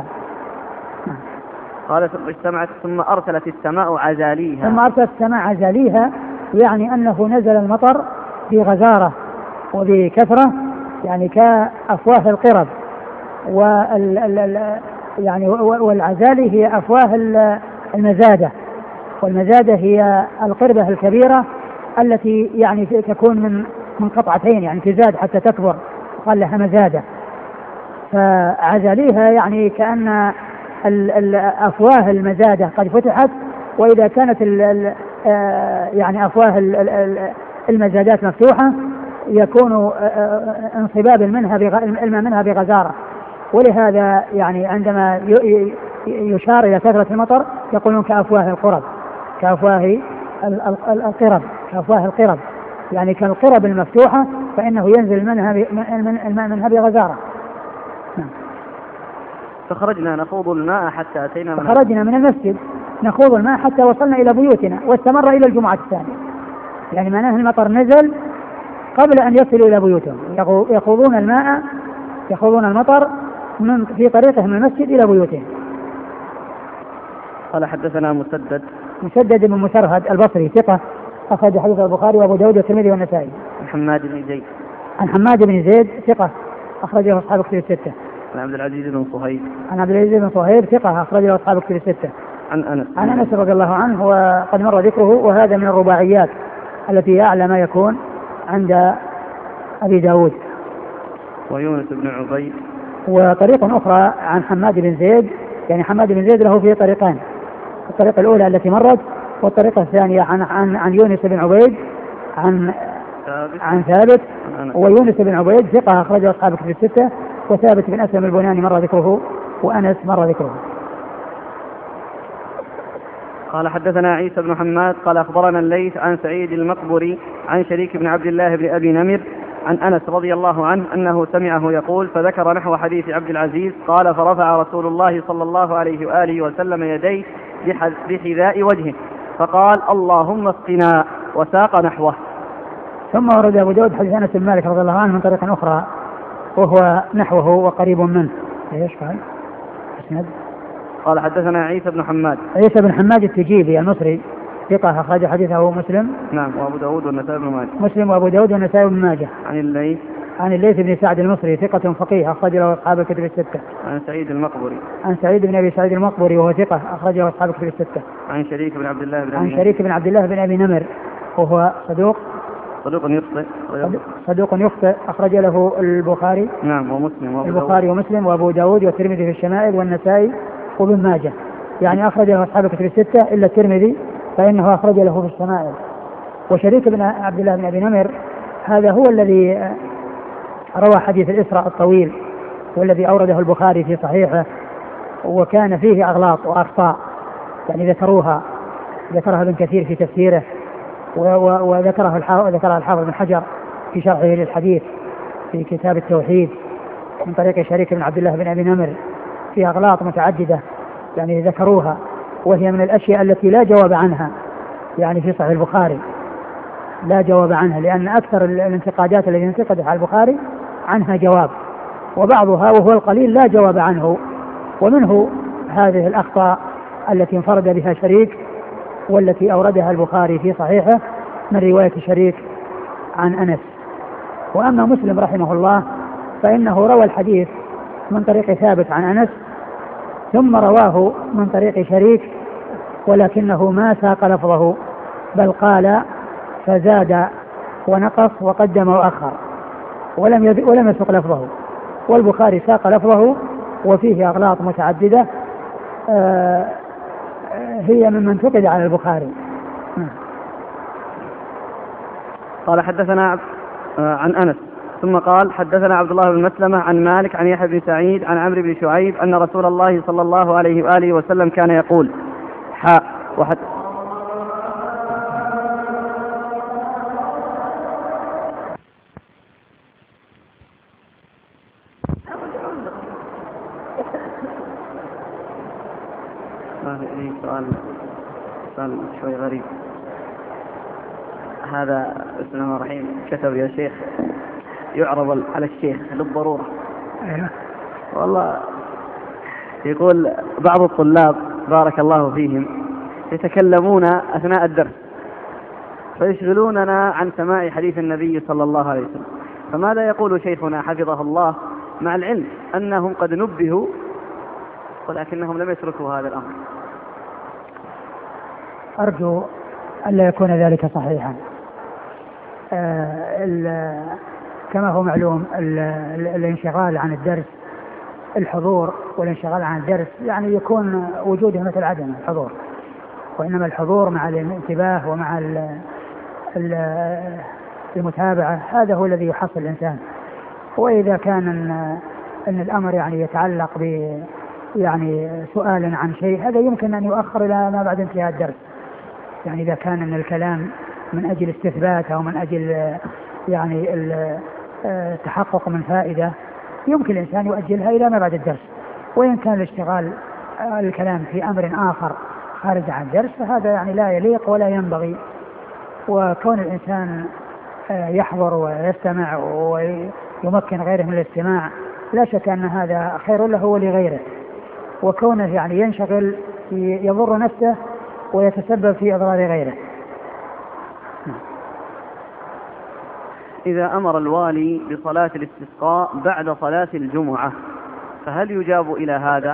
قال ثم اجتمعت ثم أرسلت السماء عزاليها. ثم أرسلت السماء عزاليها يعني أنه نزل المطر بغزارة وبكثرة، يعني كأفواه القرب، وال يعني والعزالي هي أفواه المزادة، والمزادة هي القربة الكبيرة التي يعني تكون من من قطعتين يعني تزاد حتى تكبر، قال لها مزادة. فعزاليها يعني كأن أفواه المزادة قد فتحت، وإذا كانت ال ال يعني أفواه المزادات مفتوحة يكون انصباب منها الماء منها بغزارة، ولهذا يعني عندما يشار إلى كثرة المطر يقولون كأفواه القرب، كأفواه القرب، كأفواه القرب يعني كالقرب المفتوحة، فإنه ينزل منها الماء منها بغزارة. فخرجنا نخوض الماء حتى أتينا من فخرجنا من المسجد نخوض الماء حتى وصلنا إلى بيوتنا، واستمر إلى الجمعة الثانية، يعني معناه المطر نزل قبل أن يصلوا إلى بيوتهم، يخوضون الماء يخوضون المطر من في طريقهم من المسجد إلى بيوتهم. قال حدثنا مسدد مسدد بن مسرهد البصري ثقة، أخرج حديث البخاري وأبو داود والترمذي والنسائي. عن حماد بن زيد عن حماد بن زيد ثقة أخرجه أصحاب كتب الستة. عن عبد العزيز بن صهيب عن عبد العزيز بن صهيب ثقة أخرجه أصحاب كتب الستة. عن أنس عن أنس رضي الله عنه وقد مر ذكره، وهذا من الرباعيات التي أعلى ما يكون عند أبي داود. ويونس بن عبيد. وطريق أخرى عن حماد بن زيد، يعني حماد بن زيد له في طريقان، الطريقة الأولى التي مرت، والطريقة الثانية عن عن عن يونس بن عبيد عن ثابت. عن ثابت. ويونس بن عبيد ثقة أخرجه أصحاب الكتب الستة، وثابت بن أسلم البناني مر ذكره، وأنس مر ذكره. قال حدثنا عيسى بن حماد قال أخبرنا الليث عن سعيد المقبري عن شريك بن عبد الله بن أبي نمر عن أنس رضي الله عنه أنه سمعه يقول فذكر نحو حديث عبد العزيز قال فرفع رسول الله صلى الله عليه وآله وسلم يديه بحذاء وجهه فقال اللهم اسقنا وساق نحوه. ثم ورد أبو داود حديث أنس بن مالك رضي الله عنه من طريق أخرى وهو نحوه وقريب منه. ايش قال؟ اسند. قال حدثنا عيسى بن حماد عيسى بن حماد التجيبي المصري ثقة أخرج حديثه مسلم. نعم وأبو داود والنسائي بن ماجه. مسلم وأبو داود والنسائي بن ماجه. عن الليث عن الليث بن سعد المصري ثقة فقيه أخرج له أصحاب الكتب الستة. عن سعيد المقبري. عن سعيد بن أبي سعيد المقبري وهو ثقة أخرج له أصحاب الكتب الستة. عن شريك بن عبد الله بن عن شريك بن عبد الله بن أبي نمر وهو صدوق صدوق يخطئ صدوق يخطئ أخرج له البخاري نعم ومسلم وابو البخاري ومسلم وأبو داود والترمذي في الشمائل والنسائي وابن ماجه، يعني أخرج له أصحاب الكتب الستة إلا الترمذي فإنه أخرج له في الشمائل. وشريك بن عبد الله بن أبي نمر هذا هو الذي روى حديث الإسراء الطويل والذي أورده البخاري في صحيحه، وكان فيه أغلاط وأخطاء يعني ذكروها ذكرها ابن كثير في تفسيره وذكرها ذكرها الحافظ بن حجر في شرحه للحديث في كتاب التوحيد من طريق شريك بن عبد الله بن أبي نمر، فيها أغلاط متعددة يعني ذكروها، وهي من الأشياء التي لا جواب عنها يعني في صحيح البخاري لا جواب عنها، لأن أكثر الانتقادات التي انتقدت على البخاري عنها جواب، وبعضها وهو القليل لا جواب عنه، ومنه هذه الأخطاء التي انفرد بها شريك والتي أوردها البخاري في صحيحه من رواية شريك عن أنس. وأما مسلم رحمه الله فإنه روى الحديث من طريق ثابت عن أنس ثم رواه من طريق شريك ولكنه ما ساق لفظه بل قال فزاد ونقص وقدم وأخر ولم ولم يسق لفظه، والبخاري ساق لفظه وفيه أغلاط متعددة آه هي ممن انتقد على البخاري. قال حدثنا عن أنس ثم قال حدثنا عبد الله بن مسلمة عن مالك عن يحيى بن سعيد عن عمرو بن شعيب أن رسول الله صلى الله عليه وآله وسلم كان يقول حاء وحد سؤال سؤال شوي غريب هذا. بسم الله الرحمن الرحيم كتب يا شيخ يعرض على الشيخ للضرورة. والله يقول بعض الطلاب بارك الله فيهم يتكلمون أثناء الدرس فيشغلوننا عن سماع حديث النبي صلى الله عليه وسلم، فماذا يقول شيخنا حفظه الله مع العلم أنهم قد نبهوا ولكنهم لم يتركوا هذا الأمر؟ أرجو ألا يكون ذلك صحيحا. آه كما هو معلوم ال ال الانشغال عن الدرس الحضور والانشغال عن الدرس يعني يكون وجوده مثل عدم الحضور، وإنما الحضور مع الانتباه ومع ال ال المتابعة هذا هو الذي يحصل الإنسان. وإذا كان أن, أن الأمر يعني يتعلق ب يعني سؤال عن شيء هذا يمكن أن يؤخر إلى ما بعد انتهاء الدرس، يعني إذا كان أن الكلام من أجل استثبات أو من أجل يعني التحقق من فائدة يمكن الإنسان يؤجلها إلى ما بعد الدرس. وإن كان الاشتغال الكلام في أمر آخر خارج عن الدرس فهذا يعني لا يليق ولا ينبغي. وكون الإنسان يحضر ويستمع ويمكن غيره من الاستماع لا شك أن هذا خير له ولغيره، وكونه يعني ينشغل يضر نفسه ويتسبب في إضرار غيره. إذا أمر الوالي بصلاة الاستسقاء بعد صلاة الجمعة فهل يجاب إلى هذا؟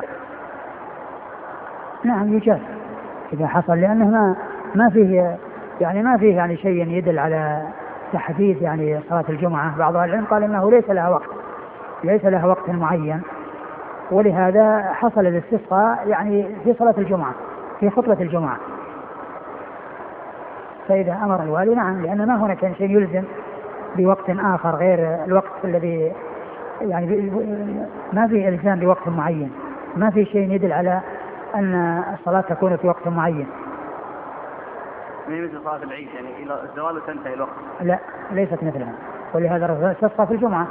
نعم يجاب إذا حصل، لأنه ما ما فيه يعني ما فيه يعني شيء يدل على تحديد يعني صلاة الجمعة. بعض العلم قال إنه ليس لها وقت ليس لها وقت معين، ولهذا حصل الاستسقاء يعني في صلاة الجمعة في خطبة الجمعة. فإذا أمر الوالي نعم، لأن ما هناك شيء يلزم بوقت آخر غير الوقت الذي يعني ما في إلزام بوقت معين، ما في شيء يدل على أن الصلاة تكون في وقت معين. مثل صلاة العيد يعني إلى الزوال تنتهي الوقت؟ لا ليست مثلها، ولهذا استسقى في الجمعة.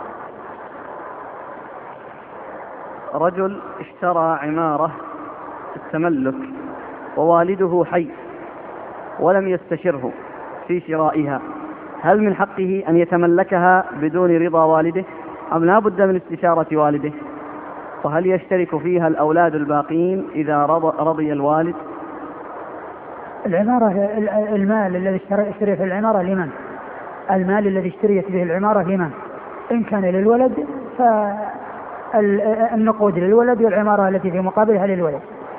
رجل اشترى عمارة التملك ووالده حي ولم يستشره في شرائها، هل من حقه أن يتملكها بدون رضا والده أم لا بد من استشارة والده؟ وهل يشترك فيها الأولاد الباقين إذا رضي الوالد؟ العمارة المال الذي اشتري في العمارة لمن؟ المال الذي اشتريت به العمارة لمن؟ إن كان للولد فالنقود للولد والعمارة التي في مقابلها للولد.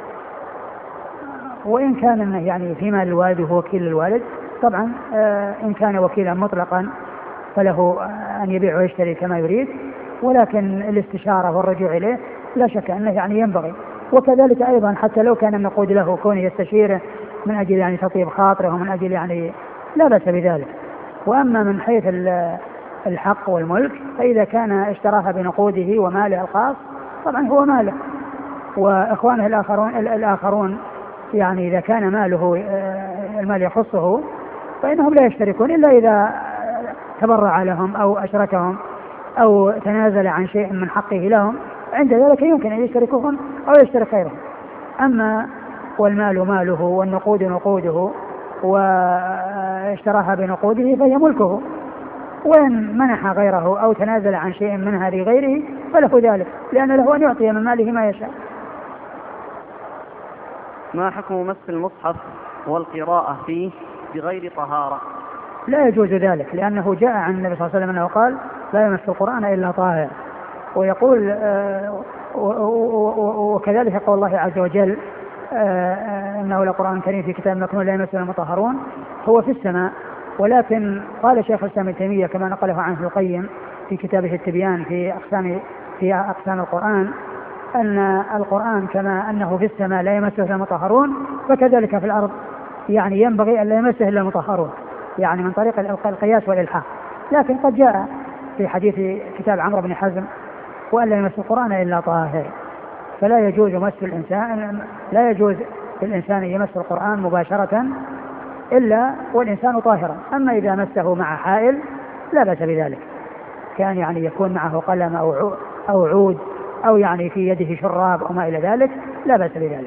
وإن كان يعني في مال الوالد وهو وكيل للوالد طبعا إن كان وكيلا مطلقا فله أن يبيع ويشتري كما يريد، ولكن الاستشارة والرجوع إليه لا شك أنه يعني ينبغي. وكذلك أيضا حتى لو كان النقود له كونه يستشيره من أجل يعني تطيب خاطره ومن أجل يعني لا بأس بذلك. وأما من حيث الحق والملك فإذا كان اشتراها بنقوده وماله الخاص طبعا هو ماله، وإخوانه الآخرون, الآخرون يعني إذا كان ماله المال يخصه فإنهم لا يشتركون إلا إذا تبرع لهم أو أشركهم أو تنازل عن شيء من حقه لهم، عند ذلك يمكن أن يشتركوهم أو يشترك غيرهم. أما والمال ماله والنقود نقوده واشتراها بنقوده فهي ملكه، وإن منح غيره أو تنازل عن شيء منها لغيره فله ذلك، لأن له أن يعطي من ماله ما يشاء. ما حكم مس المصحف والقراءة فيه بغير طهارة؟ لا يجوز ذلك، لأنه جاء عن النبي صلى الله عليه وسلم أنه قال لا يمس القرآن إلا طاهر. ويقول آه وكذلك قول الله عز وجل آه إنه لقرآن كريم في كتاب مكنون لا يمسه المطهرون، هو في السماء. ولكن قال شيخ الإسلام ابن تيمية كما نقله عنه ابن القيم في كتابه التبيان في أقسام في أقسام القرآن أن القرآن كما أنه في السماء لا يمسه إلا المطهرون فكذلك في الأرض يعني ينبغي أن لا يمسه إلا المطهرون، يعني من طريق القياس والإلحاق. لكن قد جاء في حديث كتاب عمرو بن حزم وأن لا يمس القرآن إلا طاهر، فلا يجوز مس الإنسان لا يجوز للإنسان يمس القرآن مباشرة إلا والإنسان طاهرا. أما إذا مسه مع حائل لا بأس بذلك، كان يعني يكون معه قلم أو أو عود أو يعني في يده شراب أو ما إلى ذلك لا بأس بذلك.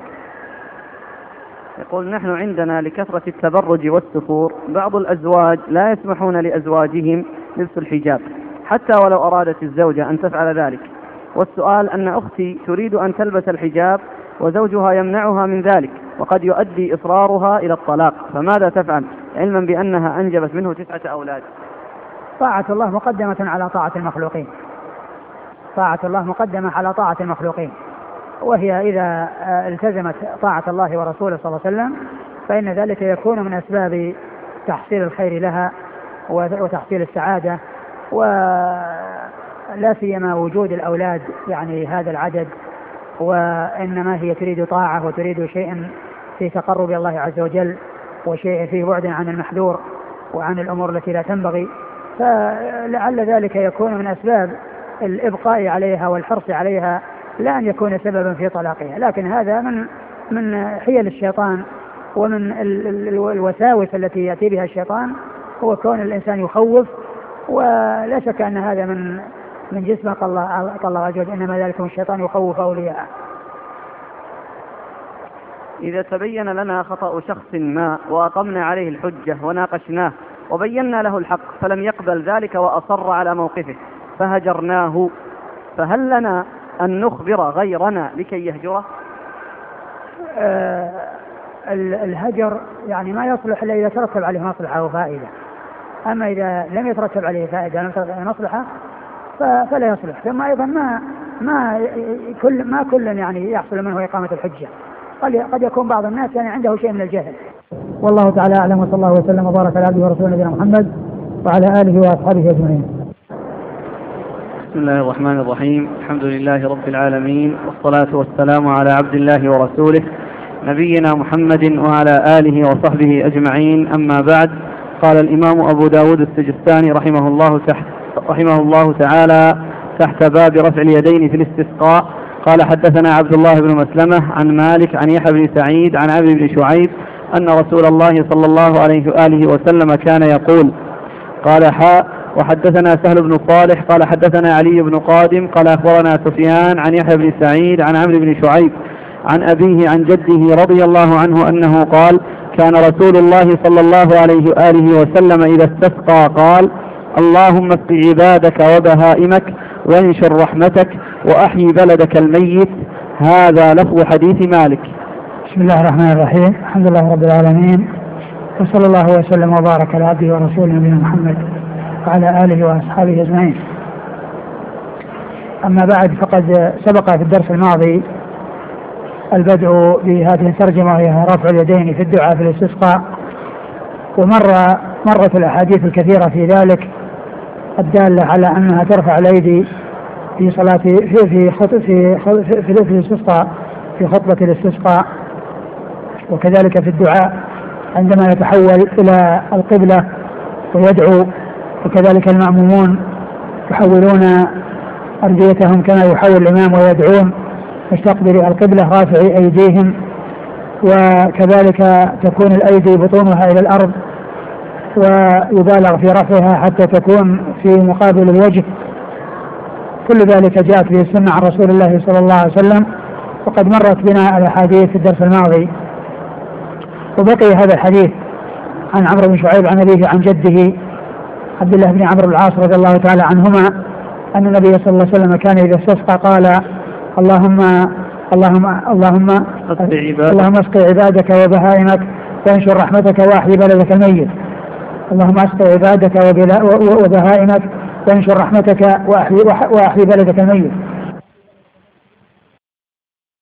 يقول نحن عندنا لكثرة التبرج والسفور بعض الأزواج لا يسمحون لأزواجهم لبس الحجاب حتى ولو أرادت الزوجة أن تفعل ذلك، والسؤال أن أختي تريد أن تلبس الحجاب وزوجها يمنعها من ذلك وقد يؤدي إصرارها إلى الطلاق، فماذا تفعل علما بأنها أنجبت منه تسعة أولاد؟ طاعة الله مقدمة على طاعة المخلوقين، طاعة الله مقدمة على طاعة المخلوقين، وهي إذا التزمت طاعة الله ورسوله صلى الله عليه وسلم فإن ذلك يكون من أسباب تحصيل الخير لها وتحصيل السعادة، ولا سيما وجود الأولاد يعني هذا العدد، وإنما هي تريد طاعة وتريد شيء في تقرب الله عز وجل وشيء فيه بعد عن المحذور وعن الأمور التي لا تنبغي، فلعل ذلك يكون من أسباب الإبقاء عليها والحرص عليها لا أن يكون سببا في طلاقها. لكن هذا من من حيل الشيطان ومن الوساوس التي يأتي بها الشيطان، هو كون الإنسان يخوف، ولا شك أن هذا من من جسم الله الله عز وجل، إنما ذلك الشيطان يخوف أولياءه. إذا تبين لنا خطأ شخص ما وأقمنا عليه الحجة وناقشناه وبينا له الحق فلم يقبل ذلك وأصر على موقفه فهجرناه، فهل لنا أن نخبر غيرنا لكي يهجره؟ آه الهجر يعني ما يصلح إلا إذا ترتب عليه مصلحة وفائدة، أما إذا لم يترتب عليه فائدة لم يترتب عليه مصلحة فلا يصلح. ثم أيضا ما ما كل ما كل يعني يحصل منه إقامة الحجة، قد يكون بعض الناس يعني عنده شيء من الجهل. والله تعالى أعلم، وصلى الله وسلم وبارك على عبده ورسوله نبينا محمد وعلى آله وأصحابه أجمعين. بسم الله الرحمن الرحيم، الحمد لله رب العالمين، والصلاة والسلام على عبد الله ورسوله نبينا محمد وعلى آله وصحبه أجمعين. أما بعد، قال الإمام أبو داود السجستاني رحمه الله تحت رحمه الله تعالى تحت باب رفع اليدين في الاستسقاء قال حدثنا عبد الله بن مسلمة عن مالك عن يحيى بن سعيد عن عمرو بن شعيب أن رسول الله صلى الله عليه وآله وسلم كان يقول قال حاء وحدثنا سهل بن صالح قال حدثنا علي بن قادم قال أخبرنا سفيان عن يحيى بن سعيد عن عمرو بن شعيب عن أبيه عن جده رضي الله عنه أنه قال كان رسول الله صلى الله عليه وآله وسلم إذا استسقى قال اللهم اسق عبادك وبهائمك وانشر رحمتك وأحيي بلدك الميت. هذا لفظ حديث مالك. بسم الله الرحمن الرحيم، الحمد لله رب العالمين، وصلى الله وسلم وبارك على عبده ورسوله نبينا محمد وعلى آله وأصحابه أجمعين. أما بعد فقد سبق في الدرس الماضي البدء بهذه الترجمة وهي رفع اليدين في الدعاء في الاستسقاء، ومر مرت الأحاديث الكثيرة في ذلك الدالة على أنها ترفع الأيدي في صلاة في في خط في في, في, في الاستسقاء في خطبة الاستسقاء، وكذلك في الدعاء عندما يتحول إلى القبلة ويدعو، وكذلك المأمومون يحولون أرديتهم كما يحول الإمام ويدعون مستقبل القبلة رافعي أيديهم، وكذلك تكون الأيدي بطونها إلى الأرض ويبالغ في رفعها حتى تكون في مقابل الوجه. كل ذلك جاءت به السنة عن رسول الله صلى الله عليه وسلم، وقد مرت بنا الأحاديث في الدرس الماضي. وبقي هذا الحديث عن عمرو بن شعيب عن أبيه عن جده عبد الله بن عمرو بن العاص رضي الله تعالى عنهما أن النبي صلى الله عليه وسلم كان إذا استسقى قال اللهم اللهم اللهم اللهم اسق عبادك وبهائمك وانشر رحمتك واحيي بلدك الميت. اللهم اسق عبادك وبهائمك وانشر رحمتك واحيي بلدك الميت.